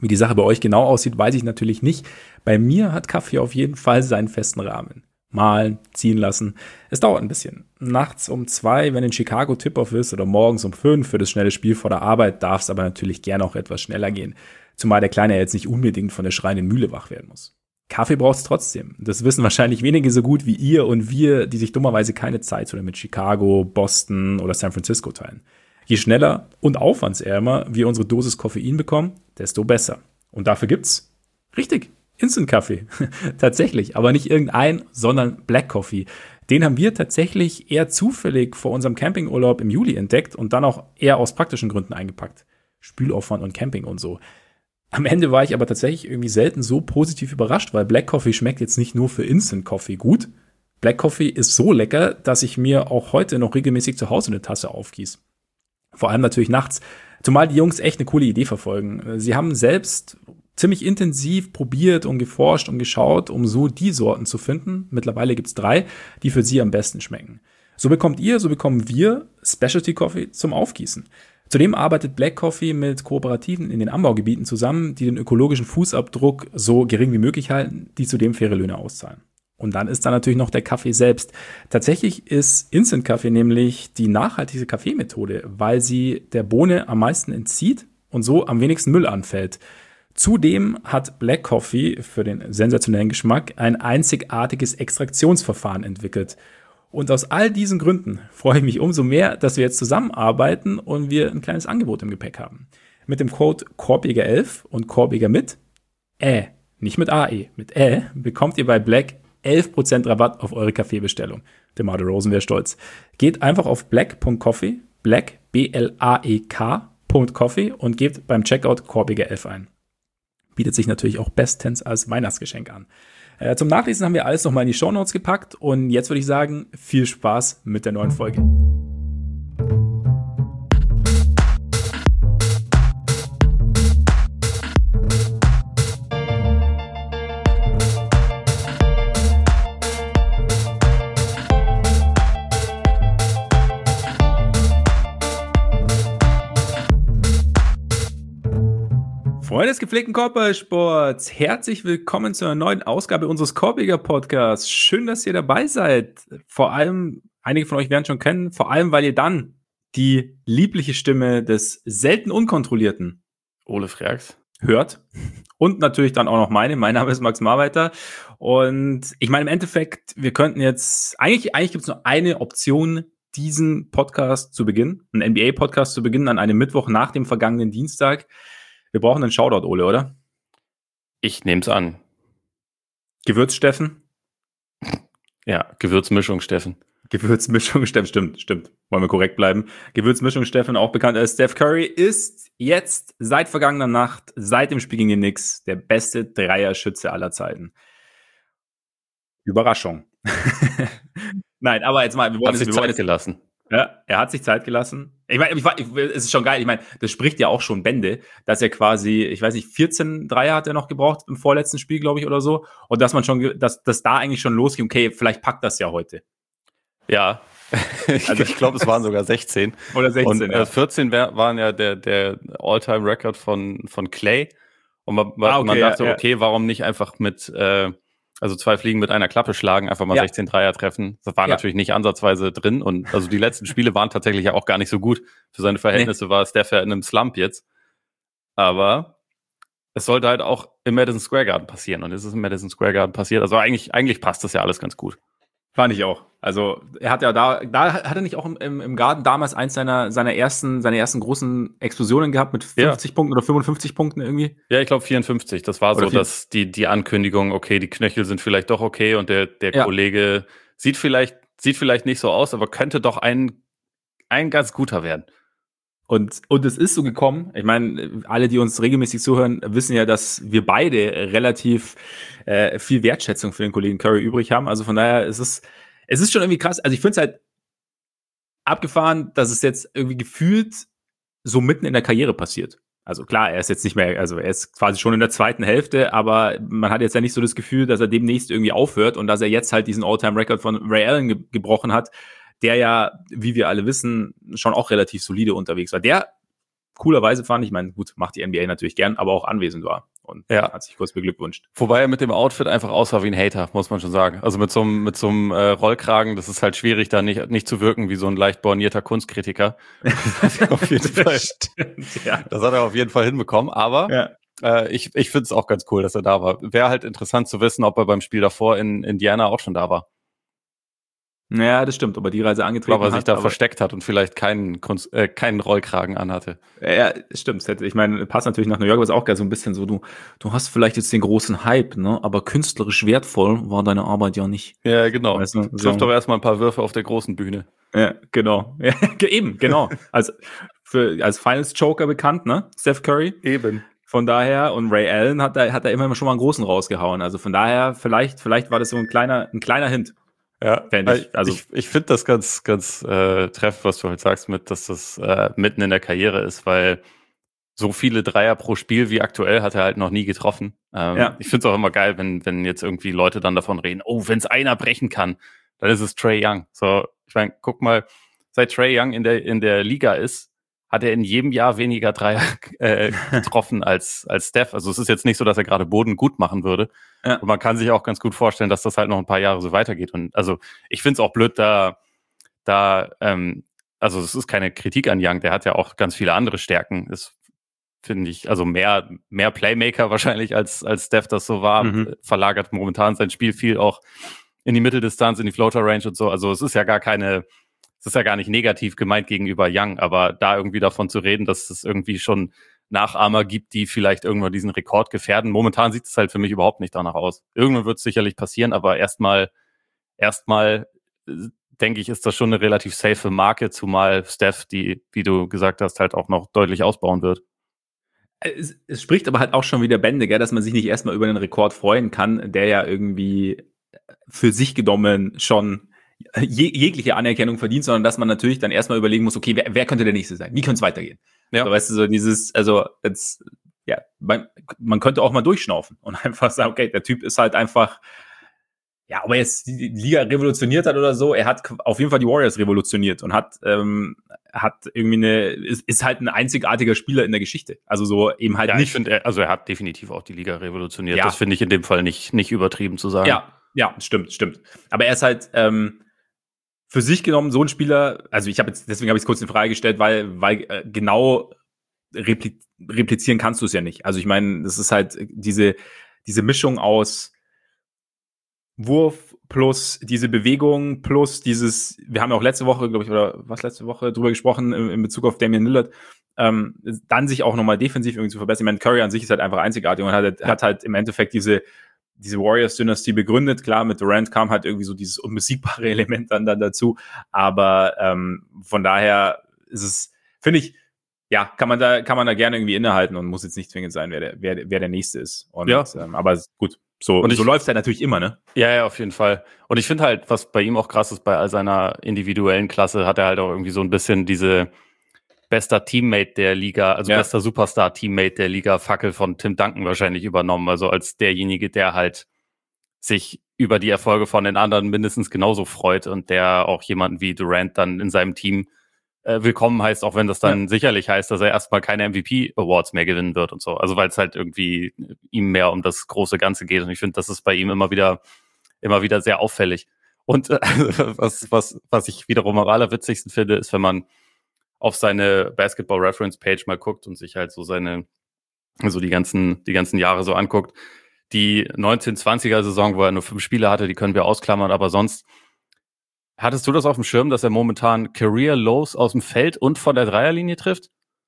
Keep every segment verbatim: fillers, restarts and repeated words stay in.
Wie die Sache bei euch genau aussieht, weiß ich natürlich nicht. Bei mir hat Kaffee auf jeden Fall seinen festen Rahmen. Mahlen, ziehen lassen. Es dauert ein bisschen. Nachts um zwei, wenn in Chicago Tip-Off ist, oder morgens um fünf für das schnelle Spiel vor der Arbeit, darf es aber natürlich gerne auch etwas schneller gehen. Zumal der Kleine jetzt nicht unbedingt von der schreienden Mühle wach werden muss. Kaffee braucht es trotzdem. Das wissen wahrscheinlich wenige so gut wie ihr und wir, die sich dummerweise keine Zeit oder mit Chicago, Boston oder San Francisco teilen. Je schneller und aufwandsärmer wir unsere Dosis Koffein bekommen, desto besser. Und dafür gibt's, richtig, Instant-Kaffee. Tatsächlich, aber nicht irgendein, sondern Black Coffee. Den haben wir tatsächlich eher zufällig vor unserem Campingurlaub im Juli entdeckt und dann auch eher aus praktischen Gründen eingepackt. Spülaufwand und Camping und so. Am Ende war ich aber tatsächlich irgendwie selten so positiv überrascht, weil Black Coffee schmeckt jetzt nicht nur für Instant Coffee gut. Black Coffee ist so lecker, dass ich mir auch heute noch regelmäßig zu Hause eine Tasse aufgieße. Vor allem natürlich nachts, zumal die Jungs echt eine coole Idee verfolgen. Sie haben selbst ziemlich intensiv probiert und geforscht und geschaut, um so die Sorten zu finden. Mittlerweile gibt's drei, die für sie am besten schmecken. So bekommt ihr, so bekommen wir Specialty Coffee zum Aufgießen. Zudem arbeitet Black Coffee mit Kooperativen in den Anbaugebieten zusammen, die den ökologischen Fußabdruck so gering wie möglich halten, die zudem faire Löhne auszahlen. Und dann ist da natürlich noch der Kaffee selbst. Tatsächlich ist Instant-Kaffee nämlich die nachhaltigste Kaffeemethode, weil sie der Bohne am meisten entzieht und so am wenigsten Müll anfällt. Zudem hat Black Coffee für den sensationellen Geschmack ein einzigartiges Extraktionsverfahren entwickelt. Und aus all diesen Gründen freue ich mich umso mehr, dass wir jetzt zusammenarbeiten und wir ein kleines Angebot im Gepäck haben. Mit dem Code Korbjäger elf und Korbjäger mit Ä, nicht mit A E, mit Ä, bekommt ihr bei Black elf Prozent Rabatt auf eure Kaffeebestellung. Der Marder Rosen wäre stolz. Geht einfach auf black Punkt coffee, black, B L A E K, Punkt Coffee und gebt beim Checkout Korbjäger elf ein. Bietet sich natürlich auch bestens als Weihnachtsgeschenk an. Äh, zum Nachlesen haben wir alles nochmal in die Shownotes gepackt und jetzt würde ich sagen, viel Spaß mit der neuen Folge. Freunde des gepflegten Korbballsports, herzlich willkommen zu einer neuen Ausgabe unseres Korbjäger Podcasts. Schön, dass ihr dabei seid. Vor allem, einige von euch werden schon kennen, vor allem, weil ihr dann die liebliche Stimme des selten unkontrollierten Ole Freaks hört. Und natürlich dann auch noch meine. Mein Name ist Max Marweiter. Und ich meine, im Endeffekt, wir könnten jetzt, eigentlich, eigentlich gibt es nur eine Option, diesen Podcast zu beginnen, einen N B A-Podcast zu beginnen an einem Mittwoch nach dem vergangenen Dienstag. Wir brauchen einen Shoutout, Ole, oder? Ich nehm's an. Gewürzsteffen? Ja, Gewürzmischung Steffen. Gewürzmischung Steffen, stimmt, stimmt. Wollen wir korrekt bleiben. Gewürzmischung Steffen, auch bekannt als Steph Curry, ist jetzt seit vergangener Nacht, seit dem Spiel gegen die Knicks, der beste Dreierschütze aller Zeiten. Überraschung. Nein, aber jetzt mal, wir wollen Hat sich wir wollen Zeit jetzt, gelassen. Ja, er hat sich Zeit gelassen. Ich meine, ich, ich, es ist schon geil. Ich meine, das spricht ja auch schon Bände, dass er quasi, ich weiß nicht, vierzehn Dreier hat er noch gebraucht im vorletzten Spiel, glaube ich, oder so. Und dass man schon, dass, dass da eigentlich schon losging, okay, vielleicht packt das ja heute. Ja, ich, also, ich glaube, es waren sogar sechzehn. Oder sechzehn, und, ja. äh, vierzehn wär, waren ja der, der All-Time-Record von, von Clay. Und man, ah, okay, man dachte, ja, ja. okay, warum nicht einfach mit, äh, also zwei Fliegen mit einer Klappe schlagen, einfach mal ja. sechzehn Dreier treffen. Das war ja. natürlich nicht ansatzweise drin. Und also die letzten Spiele waren tatsächlich ja auch gar nicht so gut. Für seine Verhältnisse nee. war Steph ja in einem Slump jetzt. Aber es sollte halt auch im Madison Square Garden passieren. Und es ist im Madison Square Garden passiert. Also eigentlich, eigentlich passt das ja alles ganz gut. Fand ich auch. Also er hat ja da, da hat er nicht auch im, im Garten damals eins seiner, seiner ersten, seine ersten großen Explosionen gehabt mit fünfzig ja. Punkten oder fünfundfünfzig Punkten irgendwie? Ja, ich glaube vierundfünfzig. Das war oder so, dass die, die Ankündigung, okay, die Knöchel sind vielleicht doch okay und der, der ja. Kollege sieht vielleicht, sieht vielleicht nicht so aus, aber könnte doch ein, ein ganz guter werden. Und, und es ist so gekommen, ich meine, alle, die uns regelmäßig zuhören, wissen ja, dass wir beide relativ äh, viel Wertschätzung für den Kollegen Curry übrig haben. Also von daher ist es, es ist schon irgendwie krass. Also ich finde es halt abgefahren, dass es jetzt irgendwie gefühlt so mitten in der Karriere passiert. Also klar, er ist jetzt nicht mehr, also er ist quasi schon in der zweiten Hälfte, aber man hat jetzt ja nicht so das Gefühl, dass er demnächst irgendwie aufhört und dass er jetzt halt diesen All-Time-Record von Ray Allen ge- gebrochen hat, der ja, wie wir alle wissen, schon auch relativ solide unterwegs war. Der coolerweise fand ich, ich meine, gut, macht die N B A natürlich gern, aber auch anwesend war und ja. hat sich kurz beglückwünscht. Wobei er mit dem Outfit einfach aussah wie ein Hater, muss man schon sagen. Also mit so einem, mit so einem äh, Rollkragen, das ist halt schwierig, da nicht, nicht zu wirken wie so ein leicht bornierter Kunstkritiker. Das hat er auf jeden Fall, Stimmt, ja. Das hat er auf jeden Fall hinbekommen, aber ja. äh, ich, ich finde es auch ganz cool, dass er da war. Wäre halt interessant zu wissen, ob er beim Spiel davor in Indiana auch schon da war. Ja, das stimmt, ob er die Reise angetreten hat. Aber er sich da versteckt hat und vielleicht keinen, Kunst, äh, keinen Rollkragen anhatte. Ja, stimmt. Ich meine, passt natürlich nach New York, aber ist auch geil, so ein bisschen so, du, du hast vielleicht jetzt den großen Hype, ne? Aber künstlerisch wertvoll war deine Arbeit ja nicht. Ja, genau. Weißt du, so. Trifft doch erstmal ein paar Würfe auf der großen Bühne. Ja, genau. Ja, eben, genau. als, für, als Finals-Joker bekannt, ne? Steph Curry. Eben. Von daher, und Ray Allen hat da, hat da immer schon mal einen großen rausgehauen. Also von daher, vielleicht, vielleicht war das so ein kleiner, ein kleiner Hint. Ja, ich, also ich, ich finde das ganz, ganz äh, treffend, was du halt sagst, mit, dass das äh, mitten in der Karriere ist, weil so viele Dreier pro Spiel wie aktuell hat er halt noch nie getroffen. Ähm, ja. Ich finde es auch immer geil, wenn, wenn jetzt irgendwie Leute dann davon reden, oh, wenn es einer brechen kann, dann ist es Trae Young. So, ich meine, guck mal, seit Trae Young in der, in der Liga ist, hat er in jedem Jahr weniger Dreier äh, getroffen als, als Steph. Also es ist jetzt nicht so, dass er gerade Boden gut machen würde. Ja. Und man kann sich auch ganz gut vorstellen, dass das halt noch ein paar Jahre so weitergeht. Und also ich finde es auch blöd, da, da, ähm, also es ist keine Kritik an Young, der hat ja auch ganz viele andere Stärken. Ist, finde ich, also mehr, mehr Playmaker wahrscheinlich, als, als Steph das so war. Mhm. Verlagert momentan sein Spiel viel auch in die Mitteldistanz, in die Floater-Range und so. Also es ist ja gar keine, es ist ja gar nicht negativ gemeint gegenüber Young, aber da irgendwie davon zu reden, dass es irgendwie schon Nachahmer gibt, die vielleicht irgendwann diesen Rekord gefährden. Momentan sieht es halt für mich überhaupt nicht danach aus. Irgendwann wird es sicherlich passieren, aber erstmal, erstmal denke ich, ist das schon eine relativ safe Marke, zumal Steph, die, wie du gesagt hast, halt auch noch deutlich ausbauen wird. Es, es spricht aber halt auch schon wieder Bände, gell, dass man sich nicht erstmal über einen Rekord freuen kann, der ja irgendwie für sich genommen schon Je, jegliche Anerkennung verdient, sondern dass man natürlich dann erstmal überlegen muss, okay, wer, wer könnte der Nächste sein? Wie könnte es weitergehen? Ja. So, weißt du, so dieses, also jetzt, ja, man, man könnte auch mal durchschnaufen und einfach sagen, okay, der Typ ist halt einfach, ja, ob er jetzt die Liga revolutioniert hat oder so, er hat auf jeden Fall die Warriors revolutioniert und hat, ähm, hat irgendwie eine, ist, ist halt ein einzigartiger Spieler in der Geschichte. Also so eben halt ja, nicht. Ich finde, also er hat definitiv auch die Liga revolutioniert. Ja. Das finde ich in dem Fall nicht, nicht übertrieben zu sagen. Ja, ja, stimmt, stimmt. Aber er ist halt, ähm, für sich genommen so ein Spieler, also ich habe jetzt, deswegen habe ich es kurz in Frage gestellt, weil, weil äh, genau repli- replizieren kannst du es ja nicht. Also ich meine, das ist halt diese, diese Mischung aus Wurf plus diese Bewegung plus dieses, wir haben ja auch letzte Woche, glaube ich, oder was letzte Woche drüber gesprochen in, in Bezug auf Damian Lillard, ähm, dann sich auch nochmal defensiv irgendwie zu verbessern. Ich meine, Curry an sich ist halt einfach einzigartig und hat, ja. hat halt im Endeffekt diese diese Warriors-Dynastie begründet. Klar, mit Durant kam halt irgendwie so dieses unbesiegbare Element dann, dann dazu. Aber ähm, von daher ist es, finde ich, ja, kann man da kann man da gerne irgendwie innehalten und muss jetzt nicht zwingend sein, wer der, wer, wer der Nächste ist. Und, ja. ähm, aber gut, so, und ich, so läuft es halt natürlich immer, ne? Ja, ja, auf jeden Fall. Und ich finde halt, was bei ihm auch krass ist, bei all seiner individuellen Klasse, hat er halt auch irgendwie so ein bisschen diese bester Teammate der Liga, also ja. bester Superstar-Teammate der Liga, Fackel von Tim Duncan wahrscheinlich übernommen. Also als derjenige, der halt sich über die Erfolge von den anderen mindestens genauso freut und der auch jemanden wie Durant dann in seinem Team äh, willkommen heißt, auch wenn das dann ja. sicherlich heißt, dass er erstmal keine M V P-Awards mehr gewinnen wird und so. Also weil es halt irgendwie ihm mehr um das große Ganze geht. Und ich finde, das ist bei ihm immer wieder, immer wieder sehr auffällig. Und äh, was, was, was ich wiederum am allerwitzigsten finde, ist, wenn man auf seine Basketball-Reference-Page mal guckt und sich halt so seine, so die ganzen, die ganzen Jahre so anguckt. Die neunzehn-zwanziger-Saison, wo er nur fünf Spiele hatte, die können wir ausklammern, aber sonst, hattest du das auf dem Schirm, dass er momentan Career Lows aus dem Feld und von der Dreierlinie trifft?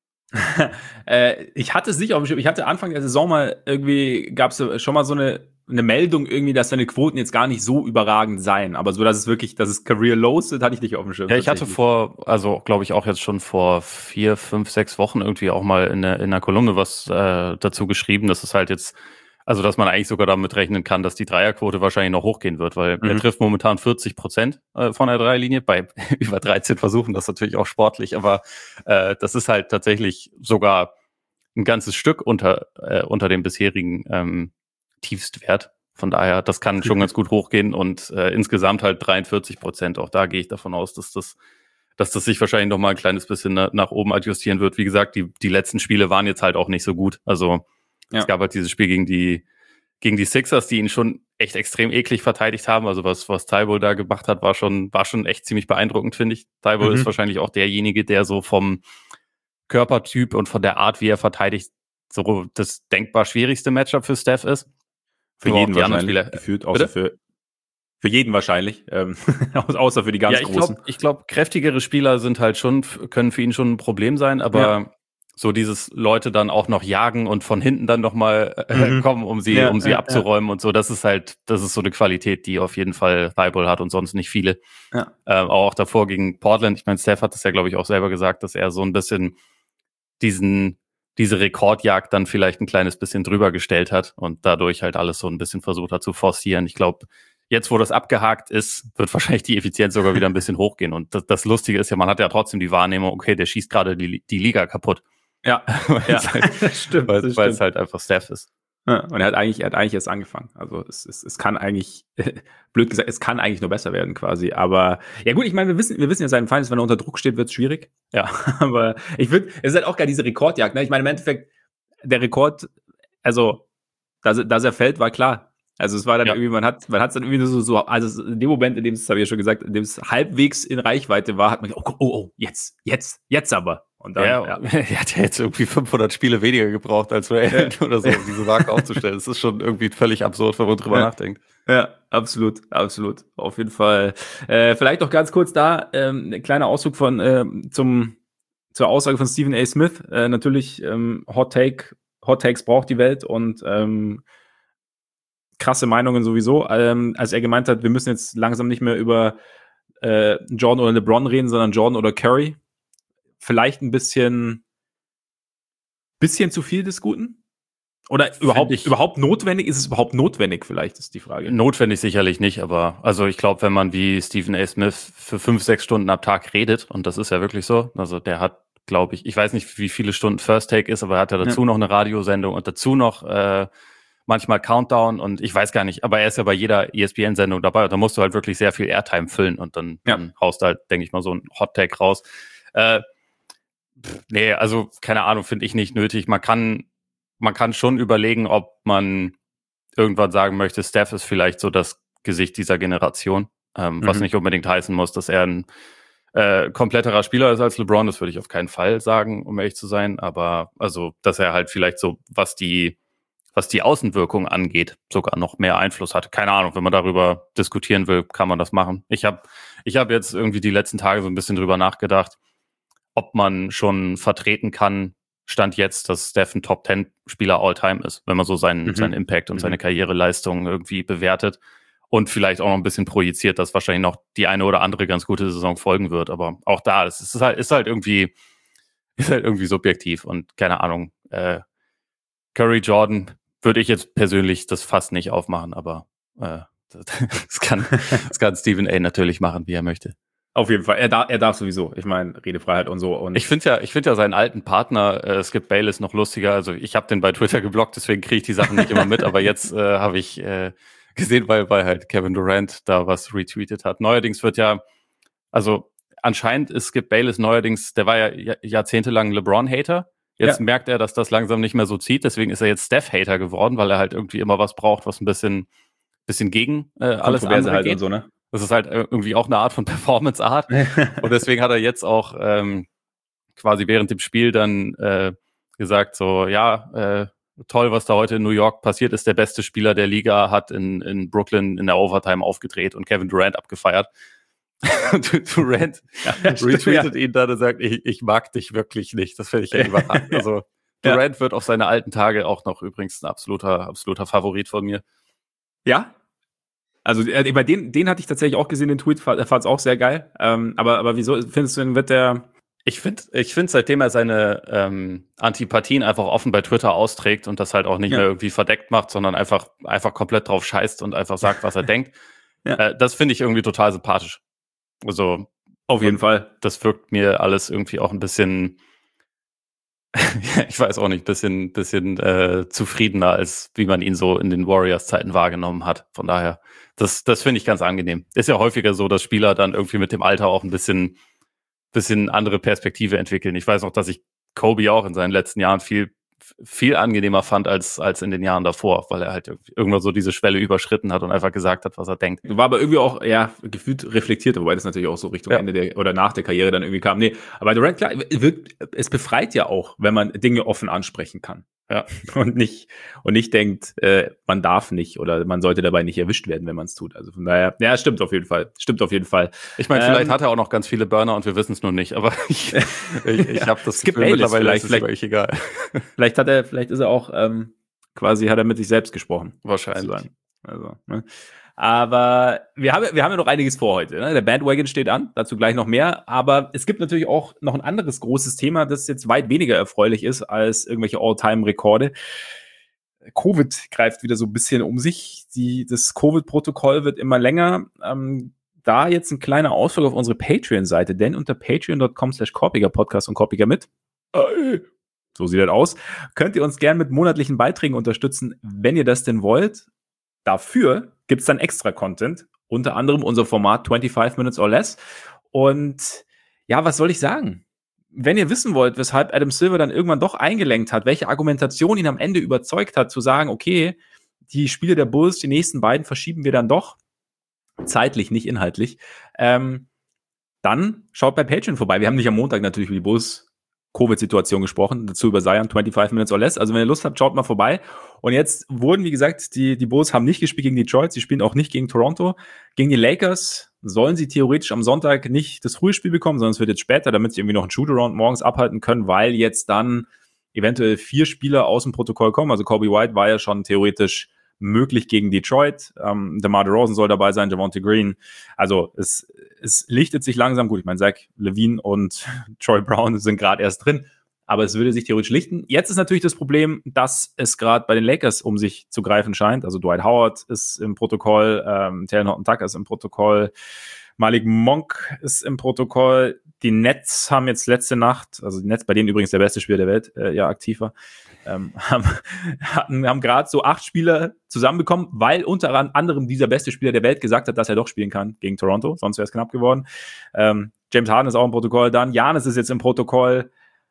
äh, ich hatte es nicht auf dem Schirm. Ich hatte Anfang der Saison mal irgendwie, gab es schon mal so eine, eine Meldung irgendwie, dass seine Quoten jetzt gar nicht so überragend seien. Aber so, dass es wirklich, dass es Career Lows sind, hatte ich nicht auf dem Schirm. Ja, ich hatte vor, also glaube ich auch jetzt schon vor vier, fünf, sechs Wochen irgendwie auch mal in der, in der Kolumne was äh, dazu geschrieben, dass es halt jetzt, also dass man eigentlich sogar damit rechnen kann, dass die Dreierquote wahrscheinlich noch hochgehen wird, weil mhm. er trifft momentan vierzig Prozent äh, von der Dreierlinie bei über dreizehn Versuchen. Das ist natürlich auch sportlich, aber äh, das ist halt tatsächlich sogar ein ganzes Stück unter äh, unter dem bisherigen ähm, Tiefstwert. Von daher, das kann schon ganz gut hochgehen und äh, insgesamt halt dreiundvierzig Prozent. Auch da gehe ich davon aus, dass das dass das sich wahrscheinlich noch mal ein kleines bisschen na, nach oben adjustieren wird. Wie gesagt, die, die letzten Spiele waren jetzt halt auch nicht so gut. Also ja. Es gab halt dieses Spiel gegen die, gegen die Sixers, die ihn schon echt extrem eklig verteidigt haben. Also was, was Thibault da gemacht hat, war schon, war schon echt ziemlich beeindruckend, finde ich. Thibault mhm. ist wahrscheinlich auch derjenige, der so vom Körpertyp und von der Art, wie er verteidigt, so das denkbar schwierigste Matchup für Steph ist. Für jeden wahrscheinlich, gefühlt, außer für, für jeden wahrscheinlich, ähm, außer für die ganz ja, ich Großen. Glaub, ich glaube, kräftigere Spieler sind halt schon, können für ihn schon ein Problem sein, aber ja. so dieses Leute dann auch noch jagen und von hinten dann nochmal äh, mhm. kommen, um sie, ja, um sie ja, abzuräumen ja. und so, das ist halt, das ist so eine Qualität, die auf jeden Fall Thibault hat und sonst nicht viele. Ja. Ähm, auch davor gegen Portland, ich meine, Steph hat das ja, glaube ich, auch selber gesagt, dass er so ein bisschen diesen, diese Rekordjagd dann vielleicht ein kleines bisschen drüber gestellt hat und dadurch halt alles so ein bisschen versucht hat zu forcieren. Ich glaube, jetzt, wo das abgehakt ist, wird wahrscheinlich die Effizienz sogar wieder ein bisschen hochgehen. Und das, das Lustige ist ja, man hat ja trotzdem die Wahrnehmung, okay, der schießt gerade die, die Liga kaputt. Ja, ja. Halt, stimmt. Weil, weil es halt einfach Steph ist. Ja, und er hat eigentlich, er hat eigentlich erst angefangen. Also es, es, es kann eigentlich, blöd gesagt, es kann eigentlich nur besser werden quasi. Aber ja gut, ich meine, wir wissen, wir wissen ja, seinen Feind ist, wenn er unter Druck steht, wird es schwierig. Ja, aber ich würde, es ist halt auch gar diese Rekordjagd. Ne? Ich meine, im Endeffekt, der Rekord, also, dass, dass er fällt, war klar. Also es war dann ja. irgendwie, man hat, man hat es dann irgendwie so, so, also in dem Moment, in dem es, das habe ich ja schon gesagt, in dem es halbwegs in Reichweite war, hat man gesagt, oh, oh, oh, jetzt, jetzt, jetzt aber. Und dann, ja, ja. Er hat ja jetzt irgendwie fünfhundert Spiele weniger gebraucht als Ray Allen ja. oder so, um diese Marke aufzustellen. Das ist schon irgendwie völlig absurd, wenn man drüber ja. nachdenkt. Ja, absolut, absolut. Auf jeden Fall. Äh, vielleicht noch ganz kurz da, ähm, ein kleiner Ausflug von, äh, zum, zur Aussage von Stephen A. Smith. Äh, natürlich, ähm, Hot Take, Hot Takes braucht die Welt und, ähm, krasse Meinungen sowieso. Ähm, als er gemeint hat, wir müssen jetzt langsam nicht mehr über, äh, Jordan oder LeBron reden, sondern Jordan oder Curry. Vielleicht ein bisschen, bisschen zu viel des Guten? Oder überhaupt, ich, überhaupt notwendig? Ist es überhaupt notwendig vielleicht, ist die Frage. Notwendig sicherlich nicht, aber also ich glaube, wenn man wie Stephen A. Smith für fünf, sechs Stunden am Tag redet, und das ist ja wirklich so, also der hat, glaube ich, ich weiß nicht, wie viele Stunden First Take ist, aber er hat ja dazu ja. noch eine Radiosendung und dazu noch äh, manchmal Countdown und ich weiß gar nicht, aber er ist ja bei jeder E S P N-Sendung dabei und da musst du halt wirklich sehr viel Airtime füllen und dann, ja. dann haust du halt, denke ich mal, so ein Hot Take raus. Äh, Nee, also keine Ahnung, finde ich nicht nötig. Man kann, man kann schon überlegen, ob man irgendwann sagen möchte, Steph ist vielleicht so das Gesicht dieser Generation, ähm, mhm. was nicht unbedingt heißen muss, dass er ein äh, kompletterer Spieler ist als LeBron. Das würde ich auf keinen Fall sagen, um ehrlich zu sein. Aber also, dass er halt vielleicht so, was die, was die Außenwirkung angeht, sogar noch mehr Einfluss hat. Keine Ahnung, wenn man darüber diskutieren will, kann man das machen. Ich habe, ich habe jetzt irgendwie die letzten Tage so ein bisschen drüber nachgedacht, ob man schon vertreten kann, Stand jetzt, dass Steph ein Top-Ten-Spieler All-Time ist, wenn man so seinen, mhm. seinen Impact und mhm. seine Karriereleistung irgendwie bewertet und vielleicht auch noch ein bisschen projiziert, dass wahrscheinlich noch die eine oder andere ganz gute Saison folgen wird. Aber auch da, es ist halt, ist halt irgendwie, ist halt irgendwie subjektiv und keine Ahnung. Äh, Curry, Jordan würde ich jetzt persönlich das fast nicht aufmachen, aber äh, das kann, das kann Stephen A. natürlich machen, wie er möchte. Auf jeden Fall. Er, da, er darf sowieso. Ich meine, Redefreiheit und so. Und ich finde ja, ich finde ja seinen alten Partner, äh, Skip Bayless, noch lustiger. Also ich habe den bei Twitter geblockt, deswegen kriege ich die Sachen nicht immer mit. Aber jetzt äh, habe ich äh, gesehen, weil, weil halt Kevin Durant da was retweetet hat. Neuerdings wird ja, also anscheinend ist Skip Bayless neuerdings, der war ja jahrzehntelang LeBron-Hater. Jetzt ja. merkt er, dass das langsam nicht mehr so zieht. Deswegen ist er jetzt Steph-Hater geworden, weil er halt irgendwie immer was braucht, was ein bisschen, bisschen gegen äh, alles andere halt geht. Und so, ne? Das ist halt irgendwie auch eine Art von Performance-Art. Und deswegen hat er jetzt auch ähm, quasi während dem Spiel dann äh, gesagt, so, ja, äh, toll, was da heute in New York passiert ist. Der beste Spieler der Liga hat in, in Brooklyn in der Overtime aufgedreht und Kevin Durant abgefeiert. Durant ja, retweetet ja. ihn dann und sagt, ich, ich mag dich wirklich nicht. Das finde ich ja überragend. Also Durant ja. wird auf seine alten Tage auch noch übrigens ein absoluter, absoluter Favorit von mir. Ja? Also äh, bei den, den hatte ich tatsächlich auch gesehen, den Tweet, fand es auch sehr geil. Ähm, aber, aber wieso findest du denn, wird der... Ich finde, ich finde, seitdem er seine ähm, Antipathien einfach offen bei Twitter austrägt und das halt auch nicht ja. mehr irgendwie verdeckt macht, sondern einfach, einfach komplett drauf scheißt und einfach sagt, was er denkt, ja. äh, das finde ich irgendwie total sympathisch. Also auf jeden Fall. Das wirkt mir alles irgendwie auch ein bisschen, ich weiß auch nicht, bisschen, bisschen äh, zufriedener, als wie man ihn so in den Warriors-Zeiten wahrgenommen hat. Von daher, das, das finde ich ganz angenehm. Ist ja häufiger so, dass Spieler dann irgendwie mit dem Alter auch ein bisschen, bisschen andere Perspektive entwickeln. Ich weiß noch, dass ich Kobe auch in seinen letzten Jahren viel viel angenehmer fand als, als in den Jahren davor, weil er halt irgendwann so diese Schwelle überschritten hat und einfach gesagt hat, was er denkt. War aber irgendwie auch, ja, gefühlt reflektiert, wobei das natürlich auch so Richtung ja. Ende der oder nach der Karriere dann irgendwie kam. Nee, aber Durant, klar, wirkt, es befreit ja auch, wenn man Dinge offen ansprechen kann. Ja. Und nicht, und nicht denkt, äh, man darf nicht oder man sollte dabei nicht erwischt werden, wenn man es tut. Also von daher, ja, stimmt auf jeden Fall. Stimmt auf jeden Fall. Ich meine, ähm, vielleicht hat er auch noch ganz viele Burner und wir wissen es nur nicht, aber ich, ich, ich habe das Gefühl, mittlerweile vielleicht, ist es vielleicht egal. Vielleicht hat er, vielleicht ist er auch ähm, quasi, hat er mit sich selbst gesprochen. Wahrscheinlich. Also, ne? Aber wir haben, wir haben ja noch einiges vor heute. Ne? Der Bandwagon steht an, dazu gleich noch mehr. Aber es gibt natürlich auch noch ein anderes großes Thema, das jetzt weit weniger erfreulich ist als irgendwelche All-Time-Rekorde. Covid greift wieder so ein bisschen um sich. Die, das Covid-Protokoll wird immer länger. Ähm, da jetzt ein kleiner Ausflug auf unsere Patreon-Seite, denn unter patreon.com slash Korpiger Podcast und Korpiger mit. So sieht das aus. Könnt ihr uns gern mit monatlichen Beiträgen unterstützen, wenn ihr das denn wollt. Dafür gibt es dann extra Content, unter anderem unser Format fünfundzwanzig Minutes or Less. Und ja, was soll ich sagen? Wenn ihr wissen wollt, weshalb Adam Silver dann irgendwann doch eingelenkt hat, welche Argumentation ihn am Ende überzeugt hat, zu sagen, okay, die Spiele der Bulls, die nächsten beiden verschieben wir dann doch, zeitlich, nicht inhaltlich, ähm, dann schaut bei Patreon vorbei. Wir haben nicht am Montag natürlich über die Bulls Covid-Situation gesprochen, dazu über Zion, fünfundzwanzig Minutes or Less. Also wenn ihr Lust habt, schaut mal vorbei. Und jetzt wurden, wie gesagt, die, die Bulls haben nicht gespielt gegen Detroit, sie spielen auch nicht gegen Toronto. Gegen die Lakers sollen sie theoretisch am Sonntag nicht das frühe Spiel bekommen, sondern es wird jetzt später, damit sie irgendwie noch einen Shootaround morgens abhalten können, weil jetzt dann eventuell vier Spieler aus dem Protokoll kommen. Also Kobe White war ja schon theoretisch möglich gegen Detroit. Ähm, DeMar DeRozan soll dabei sein, Javonte Green. Also es, es lichtet sich langsam. Gut, ich meine, Zach LaVine und Troy Brown sind gerade erst drin, aber es würde sich theoretisch lichten. Jetzt ist natürlich das Problem, dass es gerade bei den Lakers um sich zu greifen scheint. Also Dwight Howard ist im Protokoll, ähm, Taylor Horton-Tucker ist im Protokoll, Malik Monk ist im Protokoll. Die Nets haben jetzt letzte Nacht, also die Nets, bei denen übrigens der beste Spieler der Welt äh, ja aktiv war, ähm, haben, hatten, haben gerade so acht Spieler zusammenbekommen, weil unter anderem dieser beste Spieler der Welt gesagt hat, dass er doch spielen kann gegen Toronto, sonst wäre es knapp geworden. Ähm, James Harden ist auch im Protokoll, dann Giannis ist jetzt im Protokoll.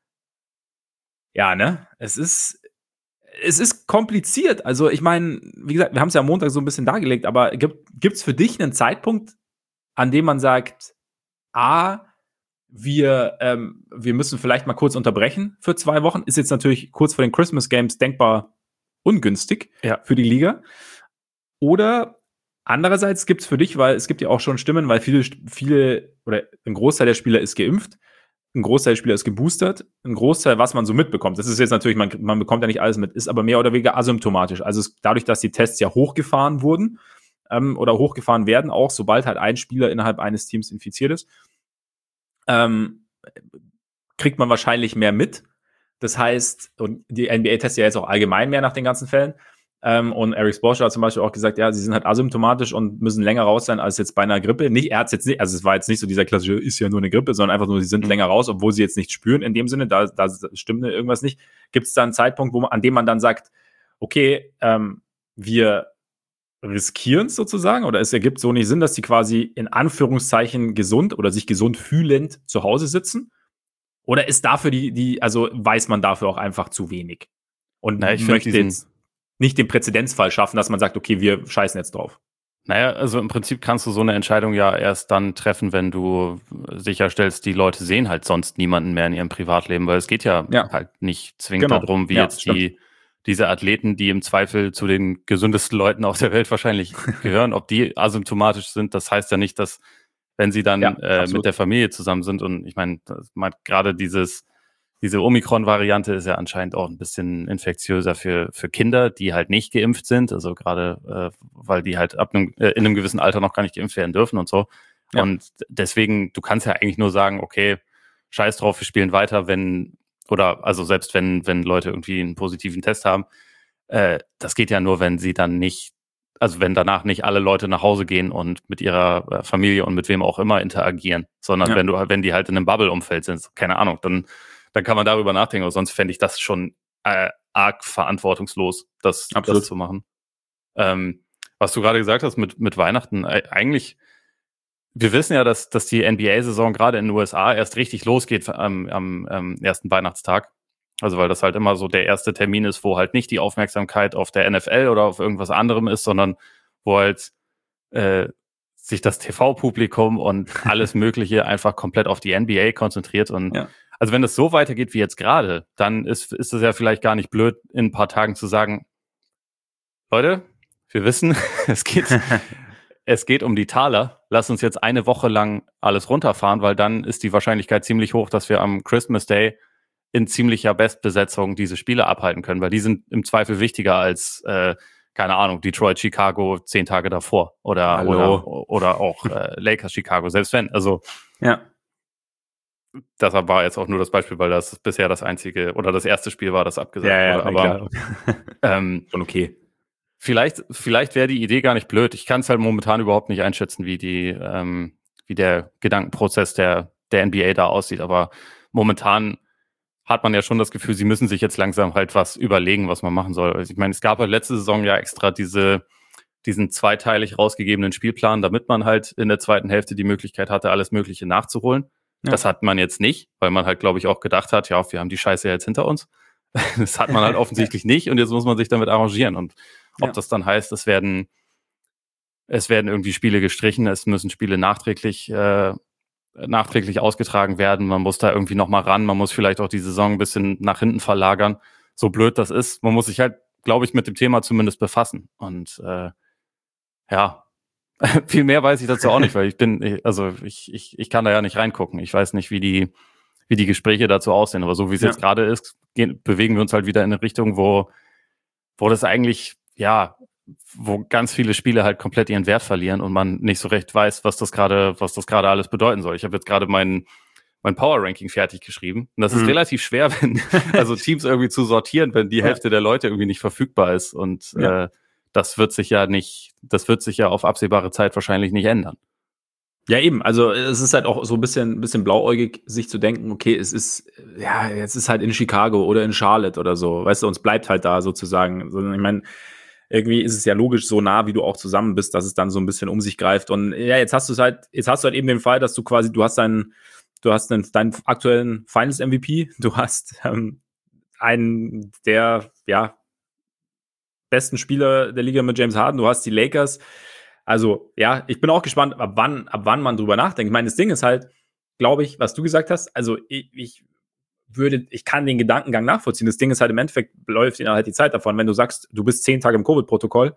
Ja, ne? Es ist, es ist kompliziert. Also ich meine, wie gesagt, wir haben es ja am Montag so ein bisschen dargelegt, aber gibt es für dich einen Zeitpunkt, an dem man sagt, A, wir, ähm, wir müssen vielleicht mal kurz unterbrechen für zwei Wochen. Ist jetzt natürlich kurz vor den Christmas Games denkbar ungünstig ja. für die Liga. Oder andererseits gibt es für dich, weil es gibt ja auch schon Stimmen, weil viele, viele oder ein Großteil der Spieler ist geimpft, ein Großteil der Spieler ist geboostert, ein Großteil, was man so mitbekommt. Das ist jetzt natürlich, man, man bekommt ja nicht alles mit, ist aber mehr oder weniger asymptomatisch. Also es, dadurch, dass die Tests ja hochgefahren wurden ähm, oder hochgefahren werden, auch sobald halt ein Spieler innerhalb eines Teams infiziert ist, ähm, kriegt man wahrscheinlich mehr mit. Das heißt, und die N B A testet ja jetzt auch allgemein mehr nach den ganzen Fällen. Ähm, und Eric Spoelstra hat zum Beispiel auch gesagt, ja, sie sind halt asymptomatisch und müssen länger raus sein als jetzt bei einer Grippe. Nicht, er hat jetzt nicht, also es war jetzt nicht so dieser klassische, ist ja nur eine Grippe, sondern einfach nur, sie sind mhm. länger raus, obwohl sie jetzt nicht spüren in dem Sinne, da, da stimmt irgendwas nicht. Gibt es da einen Zeitpunkt, wo man, an dem man dann sagt, okay, ähm, wir riskieren es sozusagen, oder es ergibt so nicht Sinn, dass die quasi in Anführungszeichen gesund oder sich gesund fühlend zu Hause sitzen? Oder ist dafür die, die, also weiß man dafür auch einfach zu wenig? Und Na, ich möchte jetzt nicht den Präzedenzfall schaffen, dass man sagt, okay, wir scheißen jetzt drauf. Naja, also im Prinzip kannst du so eine Entscheidung ja erst dann treffen, wenn du sicherstellst, die Leute sehen halt sonst niemanden mehr in ihrem Privatleben, weil es geht ja, ja. halt nicht zwingend genau. darum, wie ja, jetzt stimmt. die diese Athleten, die im Zweifel zu den gesündesten Leuten auf der Welt wahrscheinlich gehören, ob die asymptomatisch sind. Das heißt ja nicht, dass wenn sie dann ja, äh, mit der Familie zusammen sind, und ich meine, gerade dieses diese Omikron-Variante ist ja anscheinend auch ein bisschen infektiöser für für Kinder, die halt nicht geimpft sind, also gerade äh, weil die halt ab einem, äh, in einem gewissen Alter noch gar nicht geimpft werden dürfen und so. Ja. Und deswegen, du kannst ja eigentlich nur sagen, okay, scheiß drauf, wir spielen weiter, wenn oder also selbst wenn wenn Leute irgendwie einen positiven Test haben, äh, das geht ja nur, wenn sie dann nicht, also wenn danach nicht alle Leute nach Hause gehen und mit ihrer Familie und mit wem auch immer interagieren, sondern ja. wenn du wenn die halt in einem Bubble-Umfeld sind, keine Ahnung, dann dann kann man darüber nachdenken, aber sonst fände ich das schon äh, arg verantwortungslos, das, das zu machen. Ähm, was du gerade gesagt hast mit mit Weihnachten, äh, eigentlich wir wissen ja, dass, dass die N B A-Saison gerade in den U S A erst richtig losgeht am, am, am ersten Weihnachtstag. Also weil das halt immer so der erste Termin ist, wo halt nicht die Aufmerksamkeit auf der N F L oder auf irgendwas anderem ist, sondern wo halt äh, sich das T V-Publikum und alles Mögliche einfach komplett auf die N B A konzentriert. Und ja. Also wenn das so weitergeht wie jetzt gerade, dann ist, ist es ja vielleicht gar nicht blöd, in ein paar Tagen zu sagen, Leute, wir wissen, es geht... Es geht um die Taler. Lass uns jetzt eine Woche lang alles runterfahren, weil dann ist die Wahrscheinlichkeit ziemlich hoch, dass wir am Christmas Day in ziemlicher Bestbesetzung diese Spiele abhalten können, weil die sind im Zweifel wichtiger als, äh, keine Ahnung, Detroit, Chicago zehn Tage davor oder oder, oder auch äh, Lakers, Chicago, selbst wenn. Also ja. Deshalb war jetzt auch nur das Beispiel, weil das bisher das einzige oder das erste Spiel war, das abgesagt ja, ja, wurde. Aber ähm, schon okay. Vielleicht, vielleicht wäre die Idee gar nicht blöd. Ich kann es halt momentan überhaupt nicht einschätzen, wie die, ähm, wie der Gedankenprozess der, der N B A da aussieht. Aber momentan hat man ja schon das Gefühl, sie müssen sich jetzt langsam halt was überlegen, was man machen soll. Also ich meine, es gab halt letzte Saison ja extra diese, diesen zweiteilig rausgegebenen Spielplan, damit man halt in der zweiten Hälfte die Möglichkeit hatte, alles Mögliche nachzuholen. Ja. Das hat man jetzt nicht, weil man halt, glaube ich, auch gedacht hat, ja, wir haben die Scheiße jetzt hinter uns. Das hat man halt offensichtlich nicht und jetzt muss man sich damit arrangieren. Und ob ja. das dann heißt, es werden, es werden irgendwie Spiele gestrichen, es müssen Spiele nachträglich, äh, nachträglich ausgetragen werden, man muss da irgendwie nochmal ran, man muss vielleicht auch die Saison ein bisschen nach hinten verlagern. So blöd das ist, man muss sich halt, glaube ich, mit dem Thema zumindest befassen. Und äh, ja, viel mehr weiß ich dazu auch nicht, weil ich bin, also ich, ich, ich kann da ja nicht reingucken. Ich weiß nicht, wie die, wie die Gespräche dazu aussehen, aber so wie es ja. jetzt gerade ist, gehen, bewegen wir uns halt wieder in eine Richtung, wo, wo das eigentlich ja, wo ganz viele Spiele halt komplett ihren Wert verlieren und man nicht so recht weiß, was das gerade, was das gerade alles bedeuten soll. Ich habe jetzt gerade mein, mein Power-Ranking fertig geschrieben und das mhm. ist relativ schwer, wenn, also Teams irgendwie zu sortieren, wenn die Hälfte der Leute irgendwie nicht verfügbar ist und ja. äh, das wird sich ja nicht, das wird sich ja auf absehbare Zeit wahrscheinlich nicht ändern. Ja, eben. Also es ist halt auch so ein bisschen, ein bisschen blauäugig, sich zu denken, okay, es ist, ja, jetzt ist halt in Chicago oder in Charlotte oder so, weißt du, uns bleibt halt da sozusagen. Sondern ich meine, irgendwie ist es ja logisch so nah, wie du auch zusammen bist, dass es dann so ein bisschen um sich greift. Und ja, jetzt hast du es halt, jetzt hast du halt eben den Fall, dass du quasi, du hast deinen, du hast deinen, deinen aktuellen Finals-M V P, du hast ähm, einen der, ja, besten Spieler der Liga mit James Harden, du hast die Lakers. Also, ja, ich bin auch gespannt, ab wann, ab wann man drüber nachdenkt. Ich meine, das Ding ist halt, glaube ich, was du gesagt hast, also ich, ich würde, ich kann den Gedankengang nachvollziehen. Das Ding ist halt, im Endeffekt läuft ihnen halt die Zeit davon. Wenn du sagst, du bist zehn Tage im Covid-Protokoll,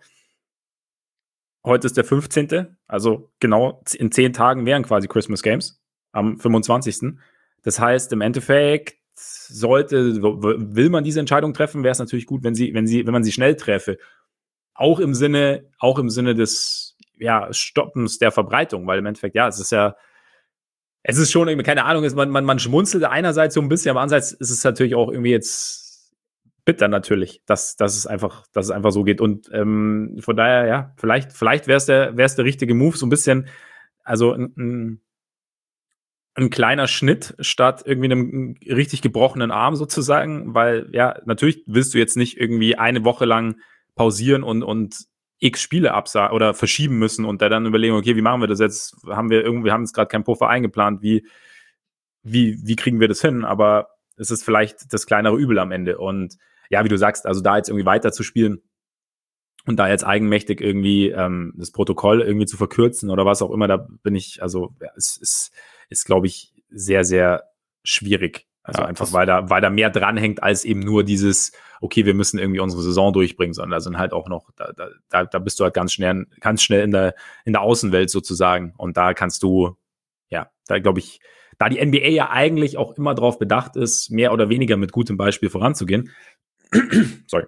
heute ist der fünfzehnte, also genau in zehn Tagen wären quasi Christmas Games am fünfundzwanzigsten Das heißt, im Endeffekt sollte, will man diese Entscheidung treffen, wäre es natürlich gut, wenn sie, wenn sie, wenn man sie schnell treffe. Auch im Sinne, auch im Sinne des, ja, Stoppens der Verbreitung, weil im Endeffekt, ja, es ist ja, es ist schon irgendwie, keine Ahnung, ist man, man, man schmunzelt einerseits so ein bisschen, aber andererseits ist es natürlich auch irgendwie jetzt bitter natürlich, dass, dass es einfach, dass es einfach so geht. Und ähm, von daher, ja, vielleicht, vielleicht wäre es der, wäre es der richtige Move, so ein bisschen, also ein, ein, ein kleiner Schnitt statt irgendwie einem richtig gebrochenen Arm sozusagen, weil ja, natürlich willst du jetzt nicht irgendwie eine Woche lang pausieren und, und x Spiele absagen oder verschieben müssen und da dann überlegen, okay, wie machen wir das jetzt? Haben wir irgendwie, haben jetzt gerade keinen Puffer eingeplant, wie, wie, wie kriegen wir das hin? Aber es ist vielleicht das kleinere Übel am Ende. Und ja, wie du sagst, also da jetzt irgendwie weiter zu spielen und da jetzt eigenmächtig irgendwie ähm, das Protokoll irgendwie zu verkürzen oder was auch immer, da bin ich, also ja, es ist, ist glaube ich, sehr, sehr schwierig. Also ja, einfach, weil da, weil da mehr dranhängt als eben nur dieses, okay, wir müssen irgendwie unsere Saison durchbringen, sondern da sind halt auch noch, da, da, da bist du halt ganz schnell, ganz schnell in der, in der Außenwelt sozusagen. Und da kannst du, ja, da glaube ich, da die N B A ja eigentlich auch immer darauf bedacht ist, mehr oder weniger mit gutem Beispiel voranzugehen, sorry,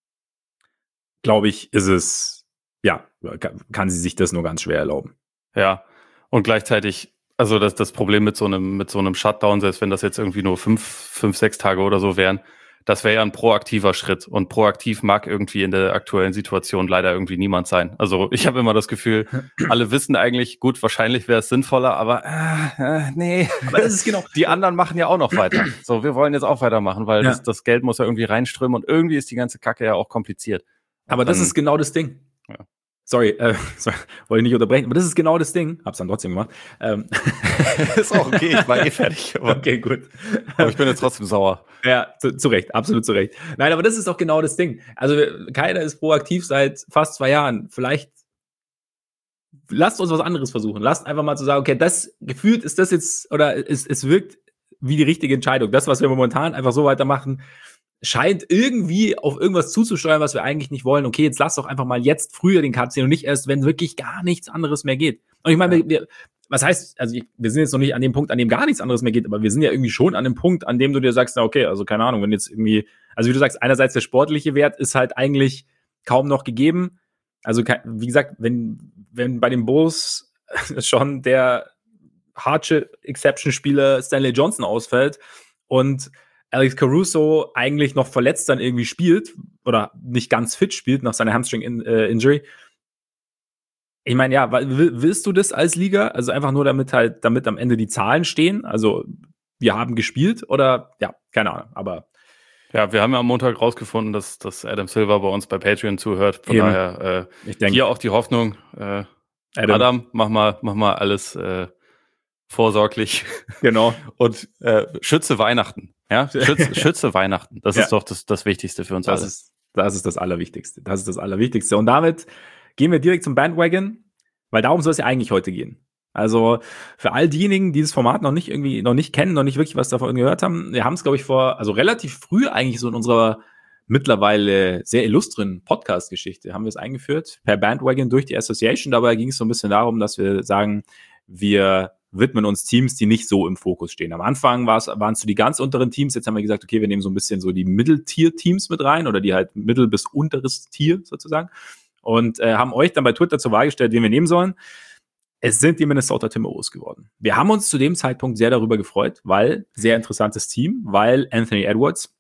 glaube ich, ist es, ja, kann, kann sie sich das nur ganz schwer erlauben. Ja, und gleichzeitig, also das, das Problem mit so einem, mit so einem Shutdown, selbst wenn das jetzt irgendwie nur fünf, fünf, sechs Tage oder so wären, das wäre ja ein proaktiver Schritt. Und proaktiv mag irgendwie in der aktuellen Situation leider irgendwie niemand sein. Also ich habe immer das Gefühl, alle wissen eigentlich, gut, wahrscheinlich wäre es sinnvoller, aber äh, äh, nee. Aber das ist genau. Die anderen machen ja auch noch weiter. So, wir wollen jetzt auch weitermachen, weil ja. das, das Geld muss ja irgendwie reinströmen und irgendwie ist die ganze Kacke ja auch kompliziert. Aber und das dann, ist genau das Ding. Ja. sorry, äh, sorry, wollte ich nicht unterbrechen, aber das ist genau das Ding. Hab's dann trotzdem gemacht. Ähm. Ist auch okay, ich war eh fertig. Aber, okay, gut. Aber ich bin jetzt trotzdem sauer. Ja, zu, zu Recht, absolut zu Recht. Nein, aber das ist doch genau das Ding. Also keiner ist proaktiv seit fast zwei Jahren. Vielleicht lasst uns was anderes versuchen. Lasst einfach mal zu sagen, okay, das gefühlt ist das jetzt, oder es, es wirkt wie die richtige Entscheidung. Das, was wir momentan einfach so weitermachen, scheint irgendwie auf irgendwas zuzusteuern, was wir eigentlich nicht wollen. Okay, jetzt lass doch einfach mal jetzt früher den Cut ziehen und nicht erst, wenn wirklich gar nichts anderes mehr geht. Und ich meine, ja. wir, was heißt, also ich, wir sind jetzt noch nicht an dem Punkt, an dem gar nichts anderes mehr geht, aber wir sind ja irgendwie schon an dem Punkt, an dem du dir sagst, na okay, also keine Ahnung, wenn jetzt irgendwie, also wie du sagst, einerseits der sportliche Wert ist halt eigentlich kaum noch gegeben. Also wie gesagt, wenn, wenn bei den Bulls schon der Hardship-Exception-Spieler Stanley Johnson ausfällt und Alex Caruso eigentlich noch verletzt dann irgendwie spielt oder nicht ganz fit spielt nach seiner Hamstring-Injury. Ich meine, ja, willst du das als Liga? Also einfach nur damit halt, damit am Ende die Zahlen stehen? Also wir haben gespielt oder, ja, keine Ahnung, aber ja, wir haben ja am Montag rausgefunden, dass, dass Adam Silver bei uns bei Patreon zuhört. Von Eben. daher äh, ich denke, hier auch die Hoffnung, äh, Adam, Adam, mach mal, mach mal alles äh, vorsorglich. Genau. Und äh, schütze Weihnachten. Ja, schütze, schütze Weihnachten. Das Ja. ist doch das, das Wichtigste für uns das alle. Ist, das ist das Allerwichtigste. Das ist das Allerwichtigste. Und damit gehen wir direkt zum Bandwagon, weil darum soll es ja eigentlich heute gehen. Also für all diejenigen, die das Format noch nicht irgendwie noch nicht kennen, noch nicht wirklich was davon gehört haben, wir haben es, glaube ich, vor, also relativ früh eigentlich so in unserer mittlerweile sehr illustren Podcast-Geschichte haben wir es eingeführt, per Bandwagon durch die Association. Dabei ging es so ein bisschen darum, dass wir sagen, wir widmen uns Teams, die nicht so im Fokus stehen. Am Anfang waren es so die ganz unteren Teams, jetzt haben wir gesagt, okay, wir nehmen so ein bisschen so die Mitteltier-Teams mit rein oder die halt mittel- bis unteres Tier sozusagen und äh, haben euch dann bei Twitter zur Wahl gestellt, wen wir nehmen sollen. Es sind die Minnesota Timberwolves geworden. Wir haben uns zu dem Zeitpunkt sehr darüber gefreut, weil sehr interessantes Team, weil Anthony Edwards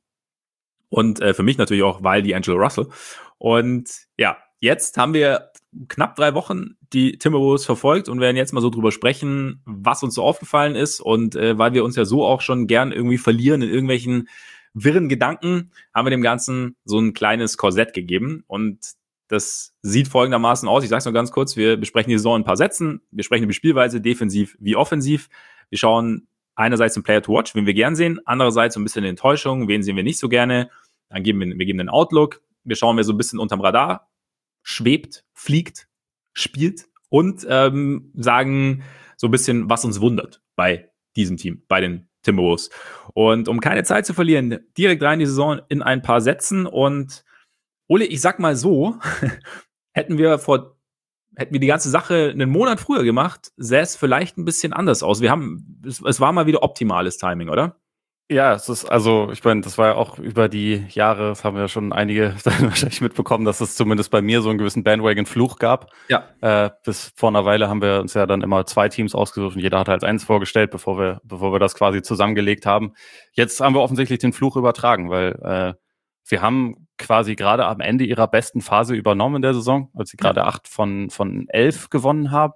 und äh, für mich natürlich auch, weil die D'Angelo Russell. Und ja, jetzt haben wir knapp drei Wochen die Timberwolves verfolgt und werden jetzt mal so drüber sprechen, was uns so aufgefallen ist. Und äh, weil wir uns ja so auch schon gern irgendwie verlieren in irgendwelchen wirren Gedanken, haben wir dem Ganzen so ein kleines Korsett gegeben. Und das sieht folgendermaßen aus. Ich sage es nur ganz kurz. Wir besprechen die Saison in ein paar Sätzen. Wir sprechen über die Spielweise, defensiv wie offensiv. Wir schauen einerseits den Player to watch, wen wir gern sehen. Andererseits so ein bisschen eine Enttäuschung, wen sehen wir nicht so gerne. Dann geben wir, wir geben einen Outlook. Wir schauen, wer so ein bisschen unterm Radar schwebt, fliegt, spielt und ähm, sagen so ein bisschen, was uns wundert bei diesem Team, bei den Timberwolves. Und um keine Zeit zu verlieren, direkt rein in die Saison in ein paar Sätzen. Und Ole, ich sag mal so, hätten wir vor, hätten wir die ganze Sache einen Monat früher gemacht, sähe es vielleicht ein bisschen anders aus. Wir haben, es, es war mal wieder optimales Timing, oder? Ja, es ist, also, ich meine, das war ja auch über die Jahre, das haben ja schon einige dann wahrscheinlich mitbekommen, dass es zumindest bei mir so einen gewissen Bandwagon-Fluch gab. Ja. Äh, bis vor einer Weile haben wir uns ja dann immer zwei Teams ausgesucht und jeder hat halt eins vorgestellt, bevor wir, bevor wir das quasi zusammengelegt haben. Jetzt haben wir offensichtlich den Fluch übertragen, weil äh, wir haben quasi gerade am Ende ihrer besten Phase übernommen in der Saison, als sie gerade ja. acht von, von elf gewonnen haben.